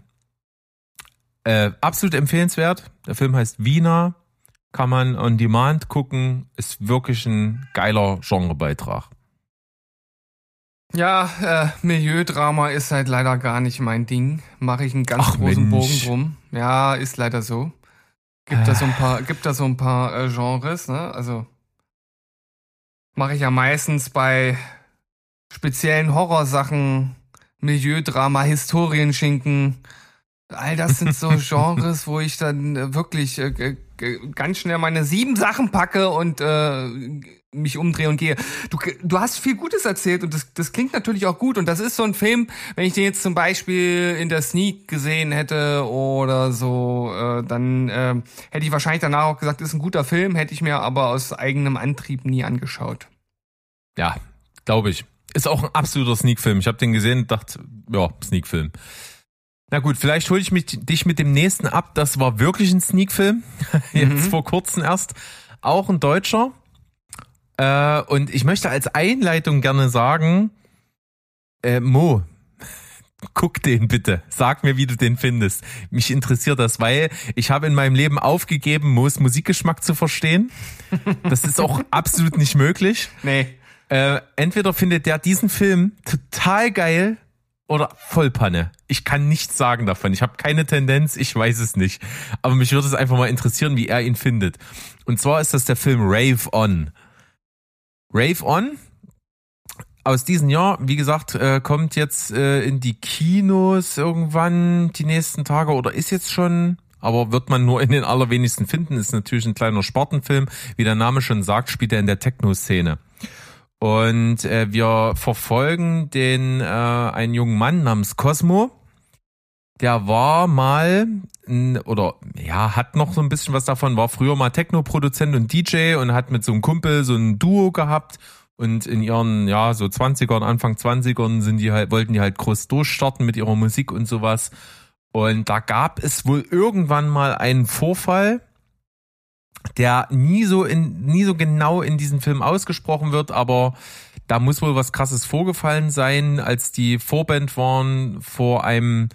Absolut empfehlenswert. Der Film heißt Wiener, kann man on demand gucken, ist wirklich ein geiler Genrebeitrag. Ja, Milieudrama ist halt leider gar nicht mein Ding. Mache ich einen ganz großen Bogen drum. Ja, ist leider so. Gibt da so ein paar Genres, ne? Also mache ich ja meistens bei speziellen Horrorsachen, Milieudrama, Historienschinken. All das sind so Genres, wo ich dann wirklich ganz schnell meine 7 Sachen packe und mich umdrehe und gehe. Du hast viel Gutes erzählt und das klingt natürlich auch gut. Und das ist so ein Film, wenn ich den jetzt zum Beispiel in der Sneak gesehen hätte oder so, dann hätte ich wahrscheinlich danach auch gesagt, ist ein guter Film, hätte ich mir aber aus eigenem Antrieb nie angeschaut. Ja, glaube ich. Ist auch ein absoluter Sneak-Film. Ich habe den gesehen und dachte, ja, Sneak-Film. Na gut, vielleicht hole ich dich mit dem nächsten ab. Das war wirklich ein Sneak-Film. Jetzt vor kurzem erst. Auch ein Deutscher. Und ich möchte als Einleitung gerne sagen, Mo, guck den bitte. Sag mir, wie du den findest. Mich interessiert das, weil ich habe in meinem Leben aufgegeben, Mo's Musikgeschmack zu verstehen. Das ist auch absolut nicht möglich. Nee. Entweder findet der diesen Film total geil oder Vollpanne. Ich kann nichts sagen davon. Ich habe keine Tendenz, ich weiß es nicht. Aber mich würde es einfach mal interessieren, wie er ihn findet. Und zwar ist das der Film Rave On. Rave On, aus diesem Jahr, wie gesagt, kommt jetzt in die Kinos irgendwann die nächsten Tage oder ist jetzt schon, aber wird man nur in den allerwenigsten finden. Ist natürlich ein kleiner Spartenfilm. Wie der Name schon sagt, spielt er in der Techno-Szene. Und wir verfolgen einen jungen Mann namens Cosmo. Der war mal, hat noch so ein bisschen was davon, war früher mal Techno-Produzent und DJ und hat mit so einem Kumpel so ein Duo gehabt. Und in ihren, so 20ern, Anfang 20ern wollten die halt groß durchstarten mit ihrer Musik und sowas. Und da gab es wohl irgendwann mal einen Vorfall, der nie so genau in diesem Film ausgesprochen wird, aber da muss wohl was Krasses vorgefallen sein, als die Vorband waren vor einem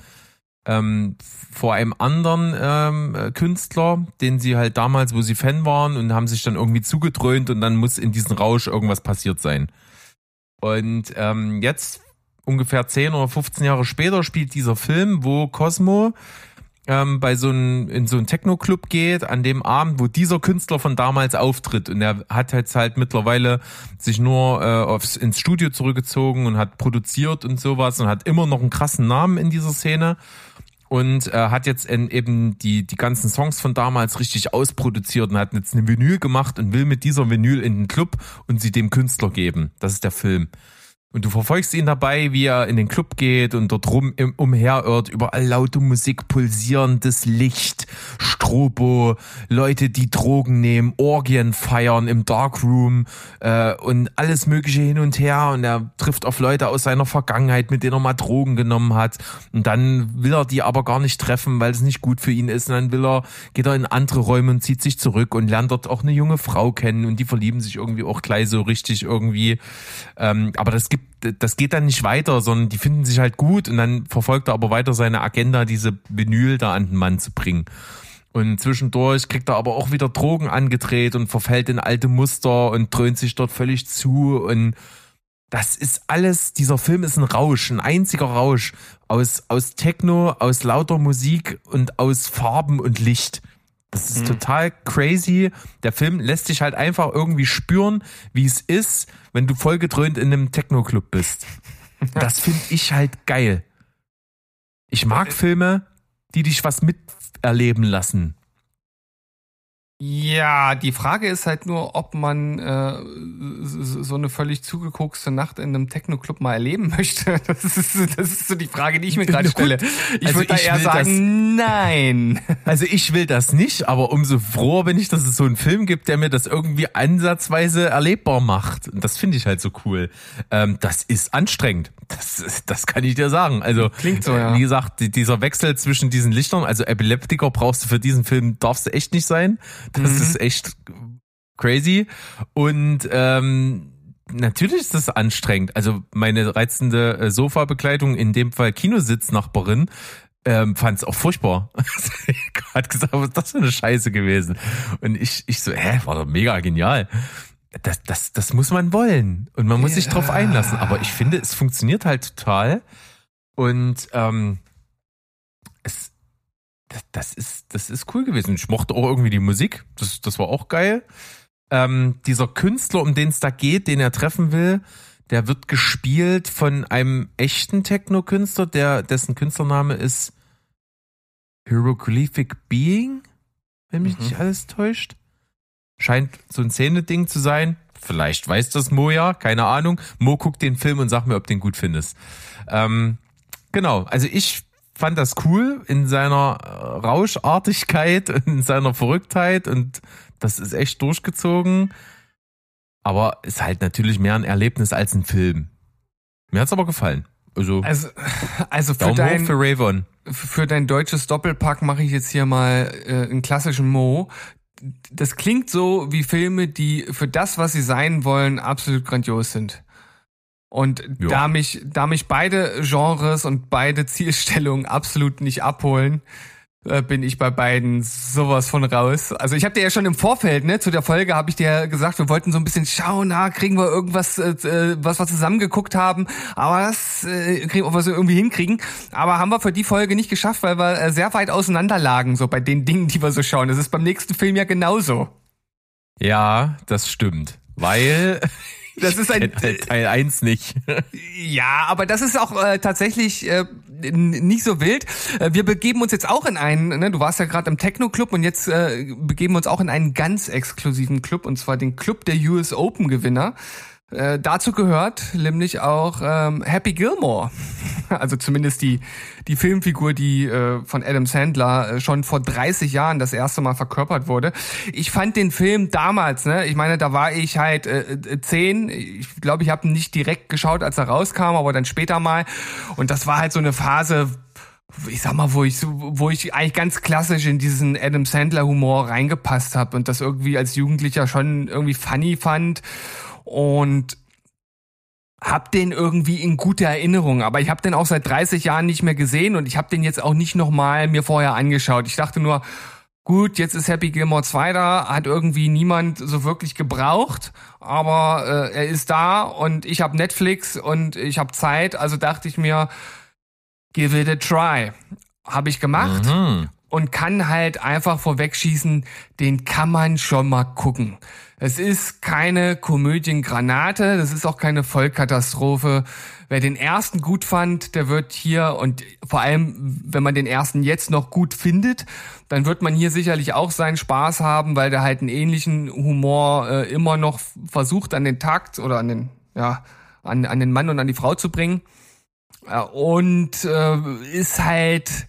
anderen Künstler, den sie halt damals, wo sie Fan waren und haben sich dann irgendwie zugedröhnt und dann muss in diesem Rausch irgendwas passiert sein. Und jetzt ungefähr 10 oder 15 Jahre später spielt dieser Film, wo Cosmo in so einen Techno-Club geht, an dem Abend, wo dieser Künstler von damals auftritt. Und er hat jetzt halt mittlerweile sich nur ins Studio zurückgezogen und hat produziert und sowas und hat immer noch einen krassen Namen in dieser Szene. Und hat jetzt eben die ganzen Songs von damals richtig ausproduziert und hat jetzt eine Vinyl gemacht und will mit dieser Vinyl in den Club und sie dem Künstler geben. Das ist der Film. Und du verfolgst ihn dabei, wie er in den Club geht und dort umherirrt, überall laute Musik, pulsierendes Licht, Strobo, Leute, die Drogen nehmen, Orgien feiern im Darkroom und alles mögliche hin und her. Und er trifft auf Leute aus seiner Vergangenheit, mit denen er mal Drogen genommen hat. Und dann will er die aber gar nicht treffen, weil es nicht gut für ihn ist. Und dann geht er in andere Räume und zieht sich zurück und lernt dort auch eine junge Frau kennen. Und die verlieben sich irgendwie auch gleich so richtig irgendwie. Aber das geht dann nicht weiter, sondern die finden sich halt gut und dann verfolgt er aber weiter seine Agenda, diese Vinyl da an den Mann zu bringen. Und zwischendurch kriegt er aber auch wieder Drogen angedreht und verfällt in alte Muster und dröhnt sich dort völlig zu. Und das ist alles, dieser Film ist ein Rausch, ein einziger Rausch aus Techno, aus lauter Musik und aus Farben und Licht. Das ist total crazy. Der Film lässt dich halt einfach irgendwie spüren, wie es ist, wenn du vollgedröhnt in einem Techno-Club bist. Das finde ich halt geil. Ich mag Filme, die dich was miterleben lassen. Ja, die Frage ist halt nur, ob man so eine völlig zugekokste Nacht in einem Techno-Club mal erleben möchte. Das ist so die Frage, die ich mir gerade stelle. Ich würde da eher sagen, nein. Also ich will das nicht, aber umso froher bin ich, dass es so einen Film gibt, der mir das irgendwie ansatzweise erlebbar macht. Und das finde ich halt so cool. Das ist anstrengend. Das kann ich dir sagen. Also klingt so, ja. Wie gesagt, dieser Wechsel zwischen diesen Lichtern, also Epileptiker brauchst du für diesen Film, darfst du echt nicht sein. Das ist echt crazy. Und natürlich ist das anstrengend. Also meine reizende Sofabegleitung, in dem Fall Kinositznachbarin, fand es auch furchtbar. Hat gesagt, was ist das für eine Scheiße gewesen? Und ich so, war doch mega genial. Das muss man wollen. Und man muss sich drauf einlassen. Aber ich finde, es funktioniert halt total. Und das ist cool gewesen. Ich mochte auch irgendwie die Musik. Das war auch geil. Dieser Künstler, um den es da geht, den er treffen will, der wird gespielt von einem echten Techno-Künstler, dessen Künstlername ist Hieroglyphic Being, wenn mich nicht alles täuscht. Scheint so ein Szene-Ding zu sein. Vielleicht weiß das Mo ja, keine Ahnung. Mo, guck den Film und sag mir, ob du den gut findest. Genau, also ich fand das cool in seiner Rauschartigkeit, in seiner Verrücktheit und das ist echt durchgezogen. Aber ist halt natürlich mehr ein Erlebnis als ein Film. Mir hat's aber gefallen. Also für dein deutsches Doppelpack mache ich jetzt hier mal einen klassischen Mo. Das klingt so wie Filme, die für das, was sie sein wollen, absolut grandios sind. Und da mich beide Genres und beide Zielstellungen absolut nicht abholen, bin ich bei beiden sowas von raus. Also ich habe dir ja schon im Vorfeld, zu der Folge habe ich dir gesagt, wir wollten so ein bisschen schauen, kriegen wir irgendwas, was wir zusammen geguckt haben, aber das kriegen wir irgendwie hinkriegen. Aber haben wir für die Folge nicht geschafft, weil wir sehr weit auseinander lagen, so bei den Dingen, die wir so schauen. Das ist beim nächsten Film ja genauso. Ja, das stimmt. Weil das ist ein Teil 1 nicht. Ja, aber das ist auch tatsächlich nicht so wild. Wir begeben uns jetzt auch in einen, du warst ja gerade im Techno-Club und jetzt begeben wir uns auch in einen ganz exklusiven Club, und zwar den Club der US Open Gewinner. Dazu gehört nämlich auch Happy Gilmore. Also zumindest die Filmfigur, die von Adam Sandler schon vor 30 Jahren das erste Mal verkörpert wurde. Ich fand den Film damals, ich meine, da war ich halt 10. Ich glaube, ich habe ihn nicht direkt geschaut, als er rauskam, aber dann später mal. Und das war halt so eine Phase, ich sag mal, wo ich eigentlich ganz klassisch in diesen Adam Sandler Humor reingepasst habe und das irgendwie als Jugendlicher schon irgendwie funny fand. Und hab den irgendwie in guter Erinnerung, aber ich habe den auch seit 30 Jahren nicht mehr gesehen und ich habe den jetzt auch nicht nochmal mir vorher angeschaut. Ich dachte nur, gut, jetzt ist Happy Gilmore 2 da, hat irgendwie niemand so wirklich gebraucht, aber er ist da und ich habe Netflix und ich habe Zeit, also dachte ich mir, give it a try. Habe ich gemacht und kann halt einfach vorwegschießen, den kann man schon mal gucken. Es ist keine Komödiengranate, das ist auch keine Vollkatastrophe. Wer den ersten gut fand, der wird hier, und vor allem, wenn man den ersten jetzt noch gut findet, dann wird man hier sicherlich auch seinen Spaß haben, weil der halt einen ähnlichen Humor immer noch versucht, an den Takt oder an den Mann und an die Frau zu bringen. Und ist halt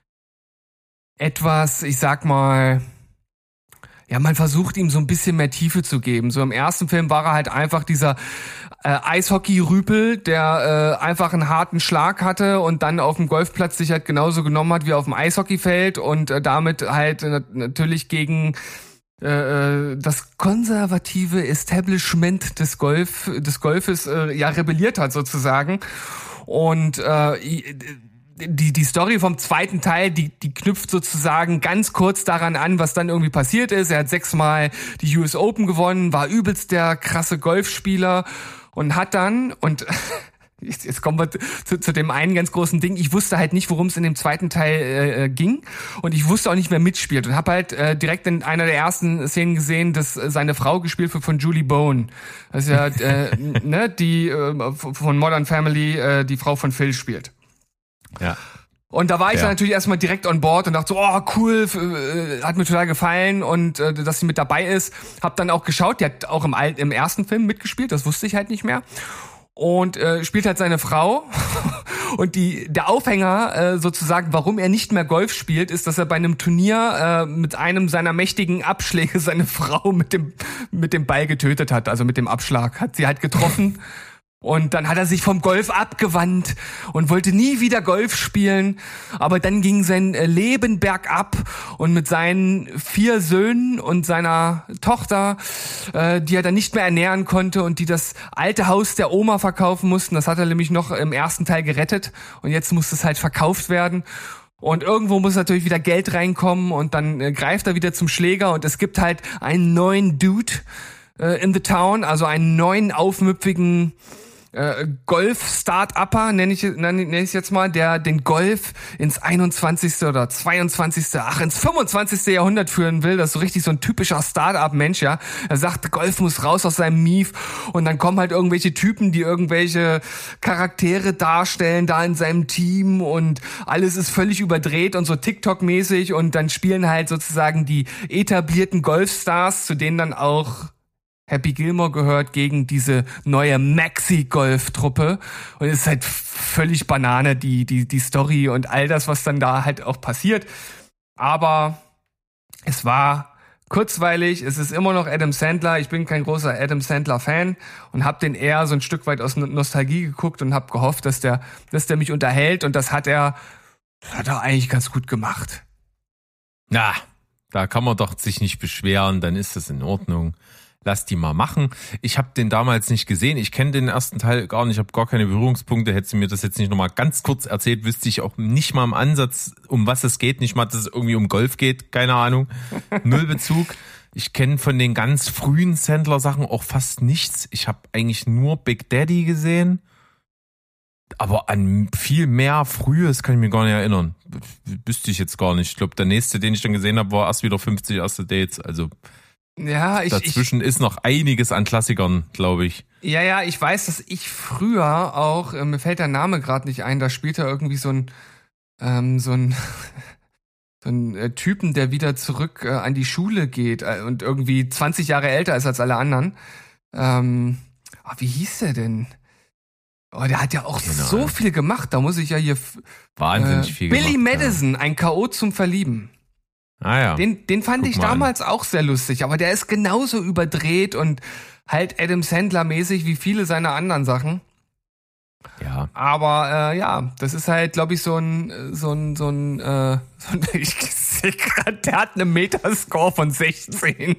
etwas, ich sag mal, ja, man versucht ihm so ein bisschen mehr Tiefe zu geben. So im ersten Film war er halt einfach dieser Eishockey-Rüpel, der einfach einen harten Schlag hatte und dann auf dem Golfplatz sich halt genauso genommen hat wie auf dem Eishockeyfeld und damit halt natürlich gegen das konservative Establishment des Golfes rebelliert hat sozusagen. Und die Story vom zweiten Teil, die knüpft sozusagen ganz kurz daran an, was dann irgendwie passiert ist. Er hat 6-mal die US Open gewonnen, war übelst der krasse Golfspieler und hat dann, und jetzt kommen wir zu dem einen ganz großen Ding, ich wusste halt nicht, worum es in dem zweiten Teil ging und ich wusste auch nicht, wer mitspielt und habe halt direkt in einer der ersten Szenen gesehen, dass seine Frau gespielt wird von Julie Bowen. Das ist ja die von Modern Family, die Frau von Phil spielt. Ja. Und da war ich dann natürlich erstmal direkt on board und dachte so, oh cool, hat mir total gefallen und dass sie mit dabei ist. Hab dann auch geschaut, die hat auch im ersten Film mitgespielt, das wusste ich halt nicht mehr. Und spielt halt seine Frau. Und der Aufhänger sozusagen, warum er nicht mehr Golf spielt, ist, dass er bei einem Turnier mit einem seiner mächtigen Abschläge seine Frau mit dem Ball getötet hat, also mit dem Abschlag. Hat sie halt getroffen. Und dann hat er sich vom Golf abgewandt und wollte nie wieder Golf spielen. Aber dann ging sein Leben bergab und mit seinen 4 Söhnen und seiner Tochter, die er dann nicht mehr ernähren konnte und die das alte Haus der Oma verkaufen mussten. Das hat er nämlich noch im ersten Teil gerettet und jetzt muss es halt verkauft werden. Und irgendwo muss natürlich wieder Geld reinkommen und dann greift er wieder zum Schläger und es gibt halt einen neuen Dude in the town, also einen neuen aufmüpfigen Golf-Start-Upper, nenn ich jetzt mal, der den Golf ins 21. oder 22., ins 25. Jahrhundert führen will. Das ist so richtig so ein typischer Start-up-Mensch, ja. Er sagt, Golf muss raus aus seinem Mief und dann kommen halt irgendwelche Typen, die irgendwelche Charaktere darstellen da in seinem Team und alles ist völlig überdreht und so TikTok-mäßig und dann spielen halt sozusagen die etablierten Golfstars, zu denen dann auch Happy Gilmore gehört, gegen diese neue Maxi-Golf-Truppe. Und es ist halt völlig Banane, die Story und all das, was dann da halt auch passiert. Aber es war kurzweilig, es ist immer noch Adam Sandler. Ich bin kein großer Adam Sandler-Fan und habe den eher so ein Stück weit aus Nostalgie geguckt und habe gehofft, dass der mich unterhält. Und das hat er eigentlich ganz gut gemacht. Na, da kann man doch sich nicht beschweren, dann ist das in Ordnung. Lass die mal machen. Ich habe den damals nicht gesehen. Ich kenne den ersten Teil gar nicht. Ich habe gar keine Berührungspunkte. Hättest du mir das jetzt nicht nochmal ganz kurz erzählt, wüsste ich auch nicht mal im Ansatz, um was es geht. Nicht mal, dass es irgendwie um Golf geht. Keine Ahnung. Null Bezug. Ich kenne von den ganz frühen Sandler-Sachen auch fast nichts. Ich habe eigentlich nur Big Daddy gesehen. Aber an viel mehr Frühes kann ich mir gar nicht erinnern. Wüsste ich jetzt gar nicht. Ich glaube, der nächste, den ich dann gesehen habe, war erst wieder 50 erste Dates. Also ja, dazwischen ist noch einiges an Klassikern, glaube ich. Ja, ich weiß, dass ich früher auch, mir fällt der Name gerade nicht ein, da spielte irgendwie so ein Typen, der wieder zurück an die Schule geht und irgendwie 20 Jahre älter ist als alle anderen. Wie hieß der denn? Oh, der hat ja auch so viel gemacht, da muss ich ja hier... Wahnsinnig viel Billy gemacht. Madison, ein K.O. zum Verlieben. Ah ja. Den fand ich damals auch sehr lustig, aber der ist genauso überdreht und halt Adam Sandler-mäßig wie viele seiner anderen Sachen. Ja. Aber das ist halt, glaube ich, ich sehe gerade, der hat eine Metascore von 16.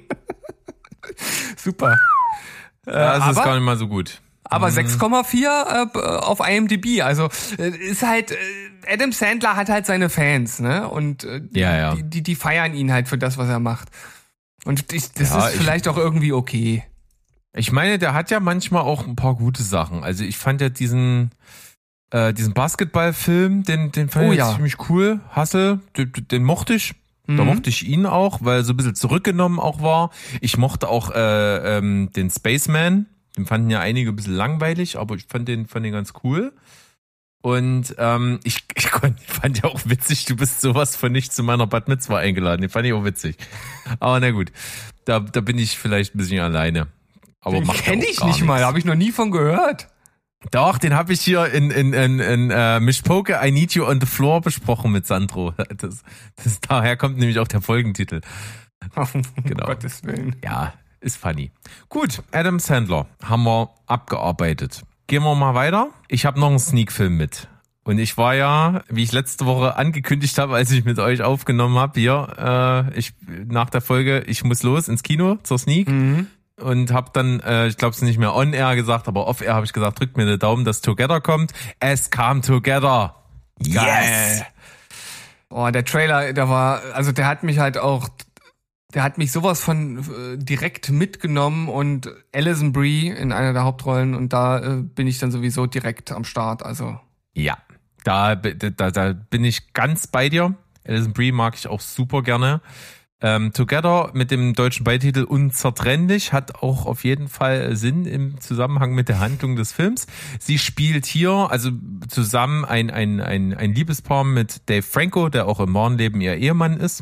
Super. Ja, das ist gar nicht mal so gut. Aber 6,4 auf IMDb. Also ist halt, Adam Sandler hat halt seine Fans, ne? Und die feiern ihn halt für das, was er macht. Und das ist vielleicht auch irgendwie okay. Ich meine, der hat ja manchmal auch ein paar gute Sachen. Also ich fand ja diesen Basketballfilm, den fand ich ziemlich cool. Hustle, den mochte ich. Da mochte ich ihn auch, weil er so ein bisschen zurückgenommen auch war. Ich mochte auch den Spaceman. Den fanden ja einige ein bisschen langweilig, aber ich fand den ganz cool. Und ich fand ja auch witzig, du bist sowas von nicht zu meiner Bat Mitzvah eingeladen. Den fand ich auch witzig. Aber na gut, da bin ich vielleicht ein bisschen alleine. Aber den kenne ich nicht mal, habe ich noch nie von gehört. Doch, den habe ich hier in Mishpoke I Need You on the Floor besprochen mit Sandro. Daher kommt nämlich auch der Folgentitel. Genau. Um Gottes Willen. Ja, ist funny. Gut, Adam Sandler haben wir abgearbeitet. Gehen wir mal weiter. Ich habe noch einen Sneak-Film mit. Und ich war ja, wie ich letzte Woche angekündigt habe, als ich mit euch aufgenommen habe, hier, nach der Folge, ich muss los ins Kino zur Sneak. Und habe dann, ich glaube es nicht mehr on-air gesagt, aber off-air habe ich gesagt, drückt mir den Daumen, dass Together kommt. Es kam Together. Yes! Oh, der Trailer, der hat mich halt auch... Der hat mich sowas von direkt mitgenommen und Alison Brie in einer der Hauptrollen und da bin ich dann sowieso direkt am Start, also. Ja, da bin ich ganz bei dir. Alison Brie mag ich auch super gerne. Together mit dem deutschen Beititel Unzertrennlich hat auch auf jeden Fall Sinn im Zusammenhang mit der Handlung des Films. Sie spielt hier also zusammen ein Liebespaar mit Dave Franco, der auch im wahren Leben ihr Ehemann ist.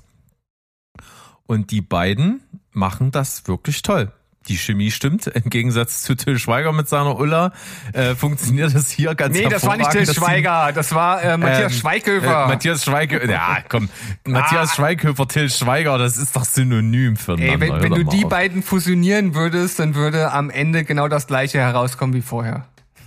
Und die beiden machen das wirklich toll. Die Chemie stimmt. Im Gegensatz zu Till Schweiger mit seiner Ulla funktioniert das hier ganz hervorragend. Nee, das war nicht Till Schweiger, das war Matthias Schweighöfer. Matthias Schweighöfer, ja komm, Matthias Schweighöfer, Till Schweiger, das ist doch synonym füreinander. Ey, wenn du die beiden fusionieren würdest, dann würde am Ende genau das Gleiche herauskommen wie vorher.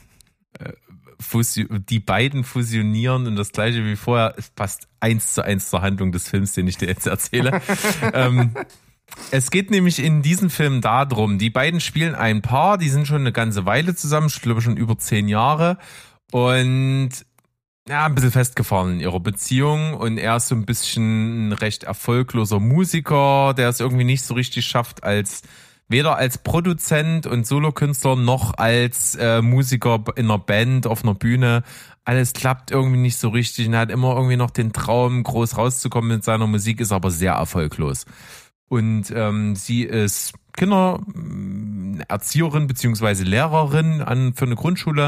Die beiden fusionieren und das Gleiche wie vorher, es passt 1:1 zur Handlung des Films, den ich dir jetzt erzähle. Es geht nämlich in diesem Film darum, die beiden spielen ein Paar, die sind schon eine ganze Weile zusammen, ich glaube schon über 10 Jahre und ja, ein bisschen festgefahren in ihrer Beziehung und er ist so ein bisschen ein recht erfolgloser Musiker, der es irgendwie nicht so richtig schafft, als weder als Produzent und Solokünstler noch als Musiker in einer Band auf einer Bühne. Alles klappt irgendwie nicht so richtig und er hat immer irgendwie noch den Traum, groß rauszukommen mit seiner Musik, ist aber sehr erfolglos. Und sie ist Kindererzieherin beziehungsweise Lehrerin für eine Grundschule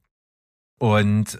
und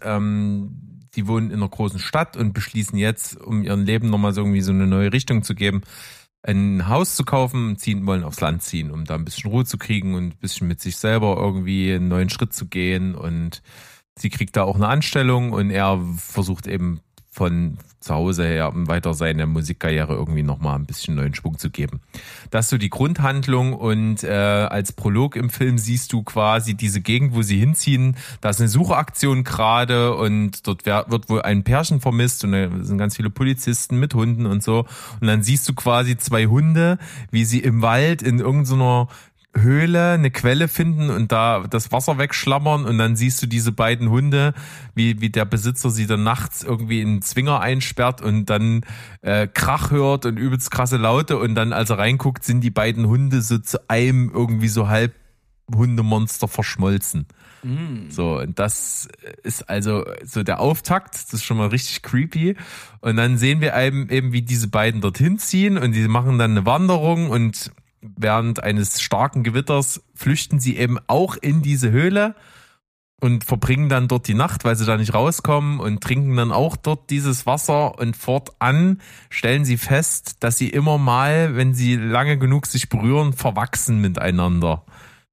die wohnen in einer großen Stadt und beschließen jetzt, um ihrem Leben nochmal so irgendwie so eine neue Richtung zu geben, ein Haus zu kaufen, wollen aufs Land ziehen, um da ein bisschen Ruhe zu kriegen und ein bisschen mit sich selber irgendwie einen neuen Schritt zu gehen. Und sie kriegt da auch eine Anstellung und er versucht eben von zu Hause her weiter seine Musikkarriere irgendwie nochmal ein bisschen neuen Schwung zu geben. Das ist so die Grundhandlung und als Prolog im Film siehst du quasi diese Gegend, wo sie hinziehen. Da ist eine Suchaktion gerade und dort wird wohl ein Pärchen vermisst und da sind ganz viele Polizisten mit Hunden und so. Und dann siehst du quasi 2 Hunde, wie sie im Wald in irgendeiner Höhle eine Quelle finden und da das Wasser wegschlammern und dann siehst du diese beiden Hunde, wie der Besitzer sie dann nachts irgendwie in einen Zwinger einsperrt und dann Krach hört und übelst krasse Laute und dann als er reinguckt, sind die beiden Hunde so zu einem irgendwie so halb Hundemonster verschmolzen. So, und das ist also so der Auftakt, das ist schon mal richtig creepy und dann sehen wir eben wie diese beiden dorthin ziehen und die machen dann eine Wanderung und während eines starken Gewitters flüchten sie eben auch in diese Höhle und verbringen dann dort die Nacht, weil sie da nicht rauskommen und trinken dann auch dort dieses Wasser und fortan stellen sie fest, dass sie immer mal, wenn sie lange genug sich berühren, verwachsen miteinander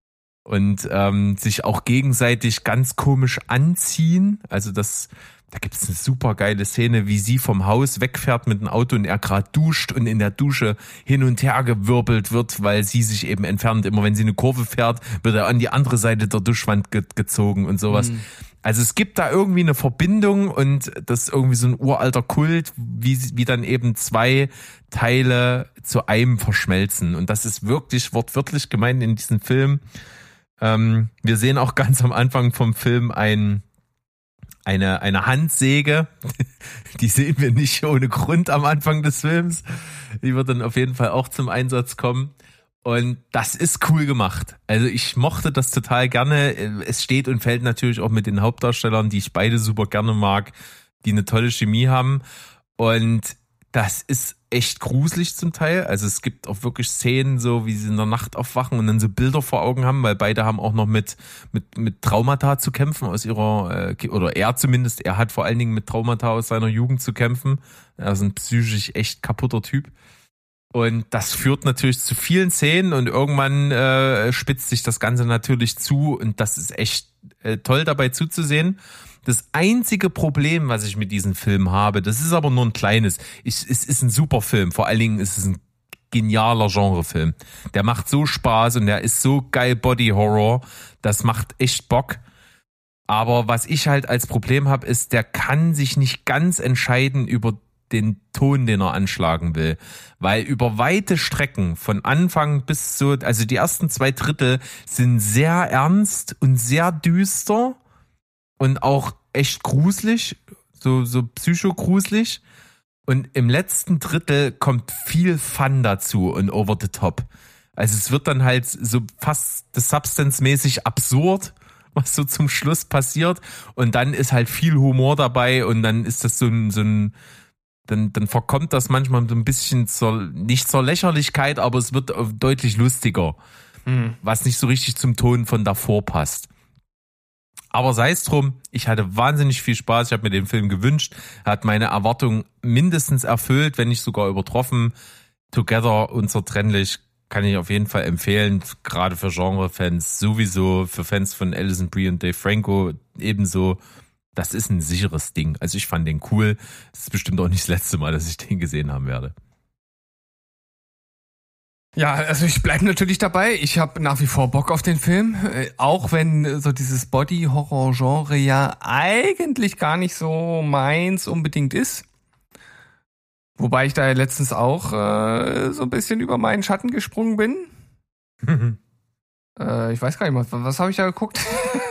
und sich auch gegenseitig ganz komisch anziehen. Also da gibt es eine super geile Szene, wie sie vom Haus wegfährt mit dem Auto und er gerade duscht und in der Dusche hin und her gewirbelt wird, weil sie sich eben entfernt. Immer wenn sie eine Kurve fährt, wird er an die andere Seite der Duschwand gezogen und sowas. Also es gibt da irgendwie eine Verbindung und das ist irgendwie so ein uralter Kult, wie dann eben 2 Teile zu einem verschmelzen. Und das ist wirklich wortwörtlich gemeint in diesem Film. Wir sehen auch ganz am Anfang vom Film eine Handsäge, die sehen wir nicht ohne Grund am Anfang des Films. Die wird dann auf jeden Fall auch zum Einsatz kommen. Und das ist cool gemacht. Also ich mochte das total gerne. Es steht und fällt natürlich auch mit den Hauptdarstellern, die ich beide super gerne mag, die eine tolle Chemie haben. Und das ist echt gruselig zum Teil. Also es gibt auch wirklich Szenen, so wie sie in der Nacht aufwachen und dann so Bilder vor Augen haben, weil beide haben auch noch mit Traumata zu kämpfen aus ihrer, oder er zumindest, er hat vor allen Dingen mit Traumata aus seiner Jugend zu kämpfen. Er ist ein psychisch echt kaputter Typ. Und das führt natürlich zu vielen Szenen und irgendwann spitzt sich das Ganze natürlich zu und das ist echt toll dabei zuzusehen. Das einzige Problem, was ich mit diesem Film habe, das ist aber nur ein kleines. Es ist ein super Film. Vor allen Dingen ist es ein genialer Genrefilm. Der macht so Spaß und der ist so geil Body Horror. Das macht echt Bock. Aber was ich halt als Problem habe, ist, der kann sich nicht ganz entscheiden über den Ton, den er anschlagen will. Weil über weite Strecken von Anfang bis so, also die ersten 2 Drittel sind sehr ernst und sehr düster. Und auch echt gruselig, so psychogruselig. Und im letzten Drittel kommt viel Fun dazu und over the top. Also es wird dann halt so fast substance-mäßig absurd, was so zum Schluss passiert. Und dann ist halt viel Humor dabei und dann ist das dann verkommt das manchmal so ein bisschen nicht zur Lächerlichkeit, aber es wird deutlich lustiger. Was nicht so richtig zum Ton von davor passt. Aber sei es drum, ich hatte wahnsinnig viel Spaß, ich habe mir den Film gewünscht, er hat meine Erwartungen mindestens erfüllt, wenn nicht sogar übertroffen. Together, unzertrennlich, kann ich auf jeden Fall empfehlen, gerade für Genre-Fans sowieso, für Fans von Alison Brie und Dave Franco ebenso. Das ist ein sicheres Ding. Also ich fand den cool. Es ist bestimmt auch nicht das letzte Mal, dass ich den gesehen haben werde. Ja, also ich bleibe natürlich dabei. Ich habe nach wie vor Bock auf den Film, auch wenn so dieses Body-Horror-Genre ja eigentlich gar nicht so meins unbedingt ist. Wobei ich da ja letztens auch so ein bisschen über meinen Schatten gesprungen bin. Ich weiß gar nicht mehr, was habe ich da geguckt?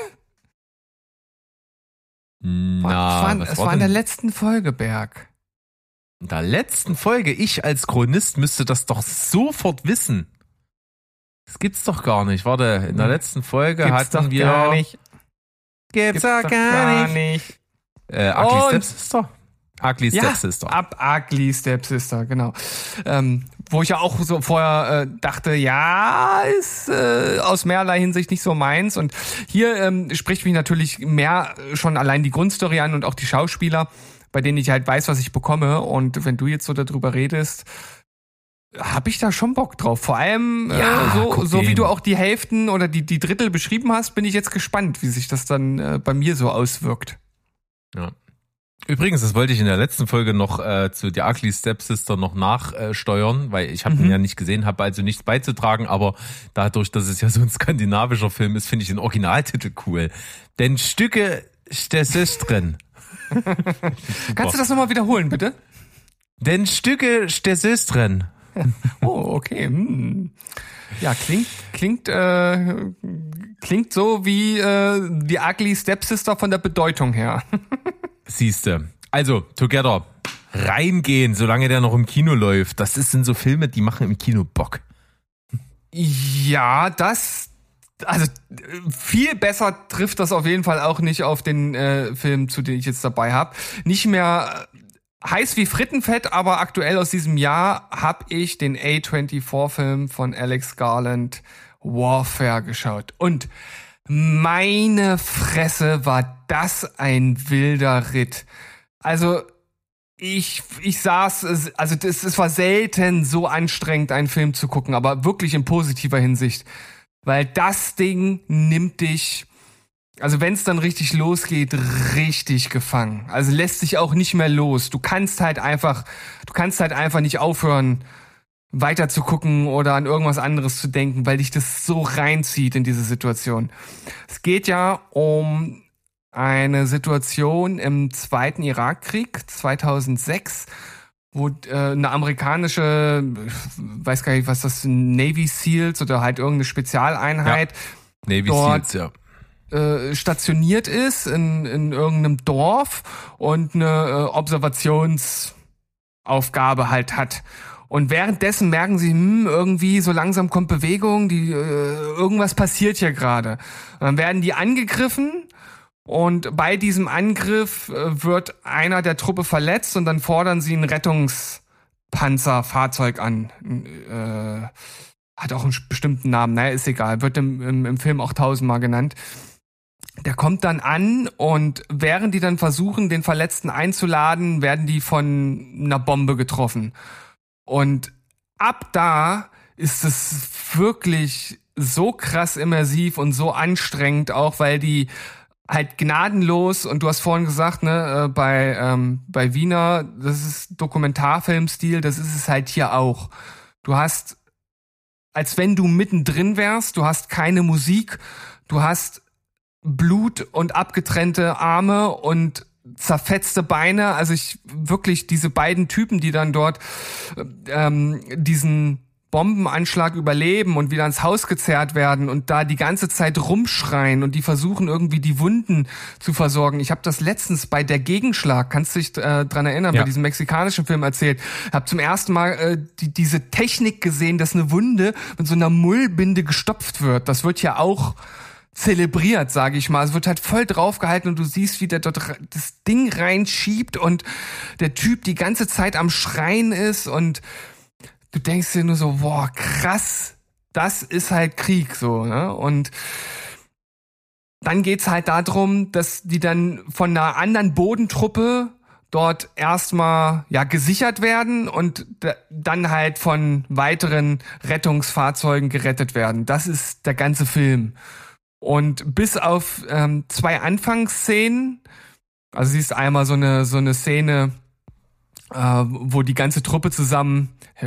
Es war in der letzten Folge, Berg. In der letzten Folge, ich als Chronist müsste das doch sofort wissen. Das gibt's doch gar nicht. Warte, in der letzten Folge Gibt's hatten doch wir... gar nicht. Gibt's doch gar nicht. Ugly Stepsister? Ugly Stepsister. Ugly Stepsister, genau. Wo ich ja auch so vorher dachte, ja, ist aus mehrerlei Hinsicht nicht so meins. Und hier spricht mich natürlich mehr schon allein die Grundstory an und auch die Schauspieler, bei denen ich halt weiß, was ich bekomme. Und wenn du jetzt so darüber redest, habe ich da schon Bock drauf. Vor allem so wie du auch die Hälften oder die Drittel beschrieben hast, bin ich jetzt gespannt, wie sich das dann bei mir so auswirkt. Ja. Übrigens, das wollte ich in der letzten Folge noch zu The Ugly Stepsister noch nachsteuern, weil ich habe ihn ja nicht gesehen, habe also nichts beizutragen, aber dadurch, dass es ja so ein skandinavischer Film ist, finde ich den Originaltitel cool. Denn Stücke der Systren. Kannst du das nochmal wiederholen, bitte? Denn Stücke der Systren. Oh, okay. Ja, klingt so wie die Ugly Stepsister von der Bedeutung her. Siehste. Also, Together. Reingehen, solange der noch im Kino läuft. Das sind so Filme, die machen im Kino Bock. Ja, also viel besser trifft das auf jeden Fall auch nicht auf den Film, zu dem ich jetzt dabei habe. Nicht mehr heiß wie Frittenfett, aber aktuell aus diesem Jahr habe ich den A24-Film von Alex Garland, Warfare, geschaut. Und meine Fresse, war das ein wilder Ritt. Also ich saß, also es war selten so anstrengend, einen Film zu gucken, aber wirklich in positiver Hinsicht. Weil das Ding nimmt dich, also wenn es dann richtig losgeht, richtig gefangen. Also lässt sich auch nicht mehr los. Du kannst halt einfach nicht aufhören, weiter zu gucken oder an irgendwas anderes zu denken, weil dich das so reinzieht in diese Situation. Es geht ja um eine Situation im Zweiten Irakkrieg 2006, wo eine amerikanische, weiß gar nicht, was das, Navy Seals oder halt irgendeine Spezialeinheit Navy dort Seals, stationiert ist in irgendeinem Dorf und eine Observationsaufgabe halt hat. Und währenddessen merken sie, irgendwie so langsam kommt Bewegung, irgendwas passiert hier gerade. Dann werden die angegriffen und bei diesem Angriff wird einer der Truppe verletzt und dann fordern sie ein Rettungspanzerfahrzeug an. Hat auch einen bestimmten Namen, naja, ist egal, wird im Film auch 1000-mal genannt. Der kommt dann an und während die dann versuchen, den Verletzten einzuladen, werden die von einer Bombe getroffen. Und ab da ist es wirklich so krass immersiv und so anstrengend, auch weil die halt gnadenlos, und du hast vorhin gesagt, ne, bei Wiener, das ist Dokumentarfilmstil, das ist es halt hier auch. Du hast, als wenn du mittendrin wärst, du hast keine Musik, du hast Blut und abgetrennte Arme und zerfetzte Beine, also wirklich diese beiden Typen, die dann dort diesen Bombenanschlag überleben und wieder ins Haus gezerrt werden und da die ganze Zeit rumschreien und die versuchen irgendwie die Wunden zu versorgen. Ich habe das letztens bei Der Gegenschlag, kannst du dich dran erinnern, bei diesem mexikanischen Film erzählt, habe zum ersten Mal diese Technik gesehen, dass eine Wunde mit so einer Mullbinde gestopft wird. Das wird ja auch zelebriert, sage ich mal. Es wird halt voll draufgehalten und du siehst, wie der dort das Ding reinschiebt und der Typ die ganze Zeit am Schreien ist und du denkst dir nur so, boah, krass, das ist halt Krieg, so, ne? Und dann geht's halt darum, dass die dann von einer anderen Bodentruppe dort erstmal gesichert werden und dann halt von weiteren Rettungsfahrzeugen gerettet werden. Das ist der ganze Film. Und bis auf 2 Anfangsszenen, also siehst einmal so eine Szene, wo die ganze Truppe zusammen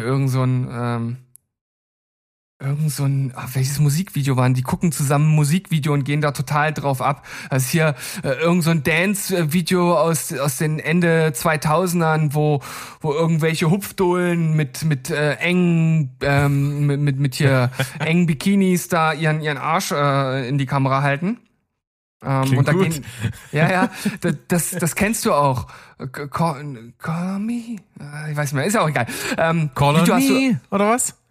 welches Musikvideo waren? Die gucken zusammen ein Musikvideo und gehen da total drauf ab. Also hier irgend so ein Dance-Video aus den Ende 2000ern, wo irgendwelche Hupfdohlen mit engen engen Bikinis da ihren Arsch in die Kamera halten. Und da gut. Das kennst du auch. Call me? Ich weiß nicht mehr, ist ja auch egal. Call on me, oder was?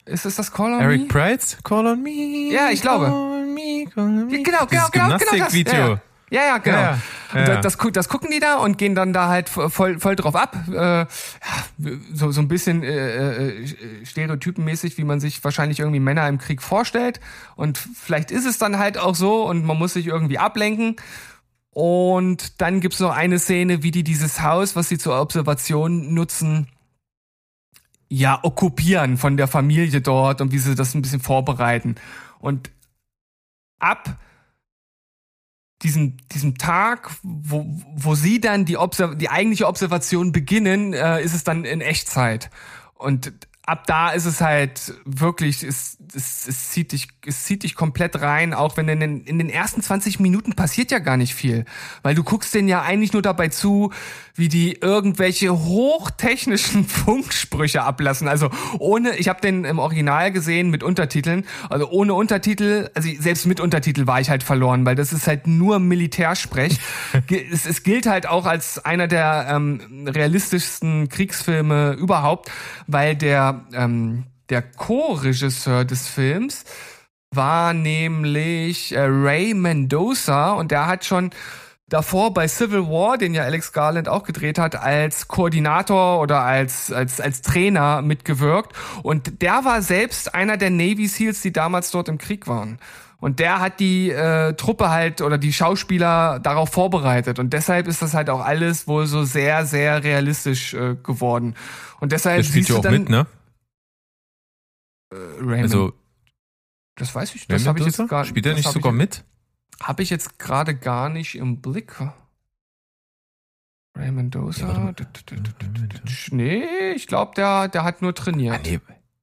Ist es das Call on Eric Me? Price? Call on Me. Ja, ich glaube. Call on Me, call on me. Genau, Dieses das. Gymnastikvideo. Ja, genau. Ja. Das gucken die da und gehen dann da halt voll drauf ab. So ein bisschen stereotypenmäßig, wie man sich wahrscheinlich irgendwie Männer im Krieg vorstellt. Und vielleicht ist es dann halt auch so und man muss sich irgendwie ablenken. Und dann gibt's noch eine Szene, wie die dieses Haus, was sie zur Observation nutzen, ja, okkupieren von der Familie dort und wie sie das ein bisschen vorbereiten. Und ab diesem Tag, wo sie dann die eigentliche Observation beginnen, ist es dann in Echtzeit. Und ab da ist es halt wirklich, es zieht dich komplett rein, auch wenn in den ersten 20 Minuten passiert ja gar nicht viel. Weil du guckst denen ja eigentlich nur dabei zu, wie die irgendwelche hochtechnischen Funksprüche ablassen. Also ich habe den im Original gesehen mit Untertiteln, also ohne Untertitel, also selbst mit Untertitel war ich halt verloren, weil das ist halt nur Militärsprech. Es gilt halt auch als einer der realistischsten Kriegsfilme überhaupt, weil der Co-Regisseur des Films war nämlich Ray Mendoza und der hat schon davor bei Civil War, den ja Alex Garland auch gedreht hat, als Koordinator oder als Trainer mitgewirkt. Und der war selbst einer der Navy Seals, die damals dort im Krieg waren. Und der hat die Truppe halt oder die Schauspieler darauf vorbereitet. Und deshalb ist das halt auch alles wohl so sehr, sehr realistisch geworden. Und deshalb Das spielt siehst ja du auch dann, mit, ne? Raymond, Also, das weiß ich, das habe ich jetzt gar spielt er nicht sogar mit? Habe ich jetzt gerade gar nicht im Blick. Ray Mendoza. Nee, ich glaube, der hat nur trainiert. Ah, nee.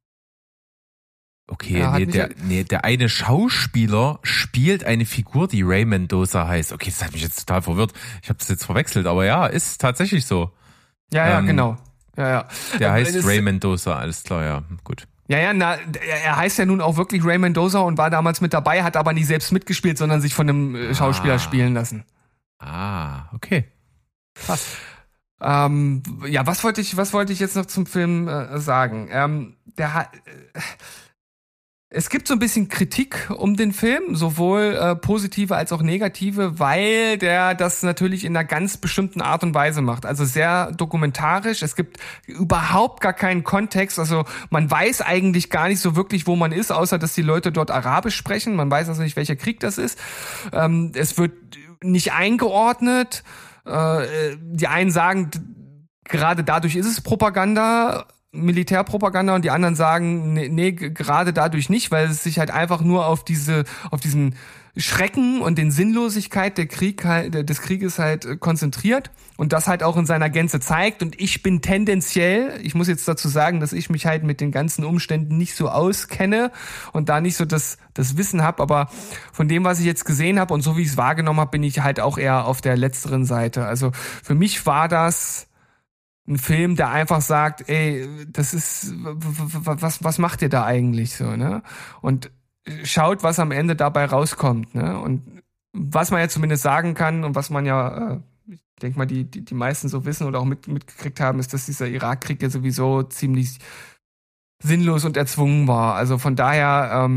Okay, der eine Schauspieler spielt eine Figur, die Ray Mendoza heißt. Okay, das hat mich jetzt total verwirrt. Ich habe das jetzt verwechselt, aber ja, ist tatsächlich so. Ja, genau. Ja. Der heißt Ray Mendoza, alles klar, ja, gut. Ja, er heißt ja nun auch wirklich Ray Mendoza und war damals mit dabei, hat aber nie selbst mitgespielt, sondern sich von einem Schauspieler spielen lassen. Okay. Krass. Ja, was wollte ich jetzt noch zum Film sagen? Es gibt so ein bisschen Kritik um den Film, sowohl positive als auch negative, weil der das natürlich in einer ganz bestimmten Art und Weise macht. Also sehr dokumentarisch. Es gibt überhaupt gar keinen Kontext. Also man weiß eigentlich gar nicht so wirklich, wo man ist, außer dass die Leute dort Arabisch sprechen. Man weiß also nicht, welcher Krieg das ist. Es wird nicht eingeordnet. Die einen sagen, gerade dadurch ist es Propaganda, Militärpropaganda, und die anderen sagen, nee, gerade dadurch nicht, weil es sich halt einfach nur auf diesen Schrecken und den Sinnlosigkeit des Krieges halt konzentriert und das halt auch in seiner Gänze zeigt. Und ich bin tendenziell, ich muss jetzt dazu sagen, dass ich mich halt mit den ganzen Umständen nicht so auskenne und da nicht so das Wissen habe, aber von dem, was ich jetzt gesehen habe und so wie ich es wahrgenommen habe, bin ich halt auch eher auf der letzteren Seite. Also für mich war das ein Film, der einfach sagt, ey, das ist, was macht ihr da eigentlich so, ne? Und schaut, was am Ende dabei rauskommt, ne? Und was man ja zumindest sagen kann und was man ja, ich denke mal, die meisten so wissen oder auch mitgekriegt haben, ist, dass dieser Irakkrieg ja sowieso ziemlich sinnlos und erzwungen war. Also von daher,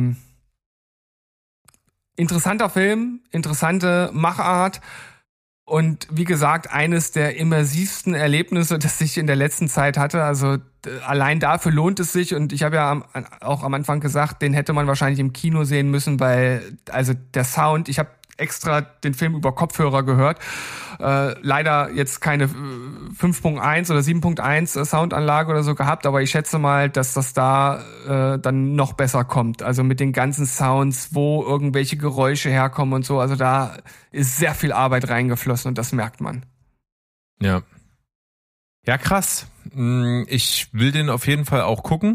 interessanter Film, interessante Machart. Und wie gesagt, eines der immersivsten Erlebnisse, das ich in der letzten Zeit hatte. Also allein dafür lohnt es sich. Und ich habe ja auch am Anfang gesagt, den hätte man wahrscheinlich im Kino sehen müssen, weil also der Sound, ich habe extra den Film über Kopfhörer gehört. Leider jetzt keine 5.1 oder 7.1 Soundanlage oder so gehabt, aber ich schätze mal, dass das da dann noch besser kommt. Also mit den ganzen Sounds, wo irgendwelche Geräusche herkommen und so. Also da ist sehr viel Arbeit reingeflossen und das merkt man. Ja. Ja, krass. Ich will den auf jeden Fall auch gucken.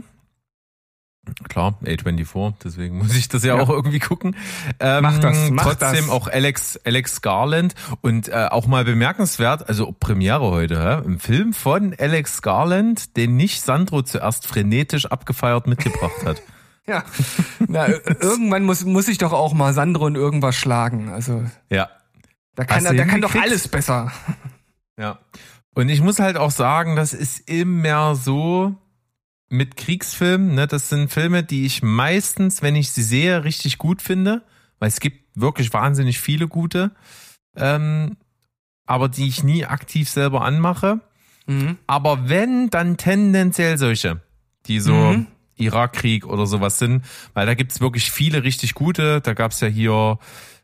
Klar, A24, deswegen muss ich das ja auch irgendwie gucken. Mach trotzdem das. auch Alex Garland und auch mal bemerkenswert, also Premiere heute, im Film von Alex Garland, den nicht Sandro zuerst frenetisch abgefeiert mitgebracht hat. Ja, irgendwann muss ich doch auch mal Sandro in irgendwas schlagen. Also ja, der kann doch alles besser. Ja, und ich muss halt auch sagen, das ist immer so, mit Kriegsfilmen, ne, das sind Filme, die ich meistens, wenn ich sie sehe, richtig gut finde, weil es gibt wirklich wahnsinnig viele gute, aber die ich nie aktiv selber anmache. Aber wenn, dann tendenziell solche, die so Irakkrieg oder sowas sind, weil da gibt's wirklich viele richtig gute. Da gab's ja hier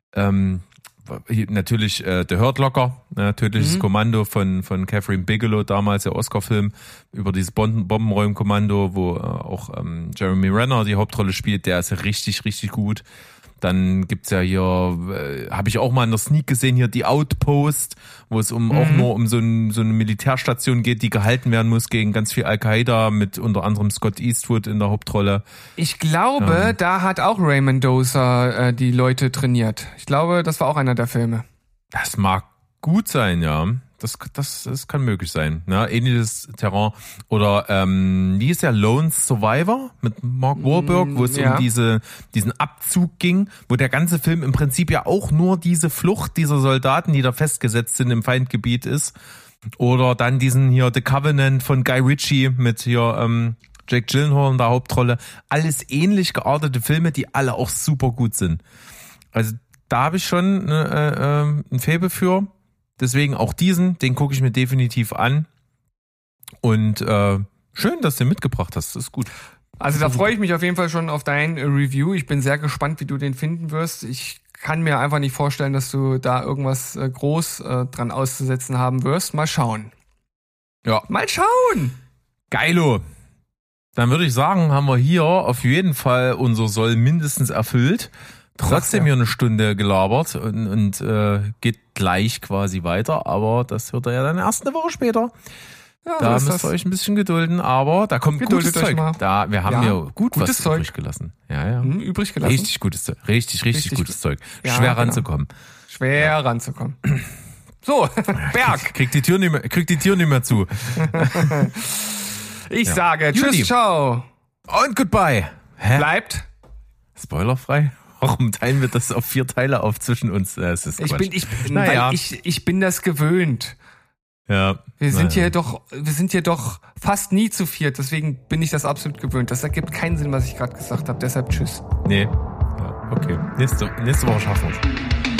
natürlich The Hurt Locker, Tödliches Kommando von Catherine Bigelow, damals der Oscar-Film über dieses Bombenräumkommando, wo auch Jeremy Renner die Hauptrolle spielt, der ist ja richtig, richtig gut. Dann gibt's ja hier, habe ich auch mal in der Sneak gesehen, hier die Outpost, wo es auch nur um so eine Militärstation geht, die gehalten werden muss gegen ganz viel Al-Qaida mit unter anderem Scott Eastwood in der Hauptrolle. Ich glaube, da hat auch Ray Mendoza die Leute trainiert. Ich glaube, das war auch einer der Filme. Das mag gut sein, ja. Das kann möglich sein. Ne? Ähnliches Terrain. Oder wie ist der Lone Survivor mit Mark Wahlberg, wo es um diesen Abzug ging, wo der ganze Film im Prinzip ja auch nur diese Flucht dieser Soldaten, die da festgesetzt sind im Feindgebiet ist. Oder dann diesen hier The Covenant von Guy Ritchie mit hier Jake Gyllenhaal in der Hauptrolle. Alles ähnlich geartete Filme, die alle auch super gut sind. Also da habe ich schon ein Faible für. Deswegen auch den gucke ich mir definitiv an. Und schön, dass du den mitgebracht hast. Das ist gut. Also da freue ich mich auf jeden Fall schon auf dein Review. Ich bin sehr gespannt, wie du den finden wirst. Ich kann mir einfach nicht vorstellen, dass du da irgendwas groß dran auszusetzen haben wirst. Mal schauen. Ja. Mal schauen! Geilo. Dann würde ich sagen, haben wir hier auf jeden Fall unser Soll mindestens erfüllt. Trotzdem hier eine Stunde gelabert und geht gleich quasi weiter, aber das hört ihr ja dann erst eine Woche später. Ja, da müsst ihr euch ein bisschen gedulden, aber da kommt gutes Zeug. Wir haben hier gutes Zeug übrig gelassen. Ja. Übrig gelassen. Richtig gutes Zeug. Richtig gutes Zeug. Ja, Schwer ranzukommen. Ranzukommen. So, Berg. Kriegt die Tür nicht mehr zu. Ich sage tschüss, ciao. Und goodbye. Bleibt spoilerfrei. Warum teilen wir das auf 4 Teile auf zwischen uns? Das ist Quatsch. Ich bin das gewöhnt. Ja. Wir sind hier doch fast nie zu viert, deswegen bin ich das absolut gewöhnt. Das ergibt keinen Sinn, was ich gerade gesagt habe, deshalb tschüss. Nee. Ja, okay. Nächste Woche schaffen wir es.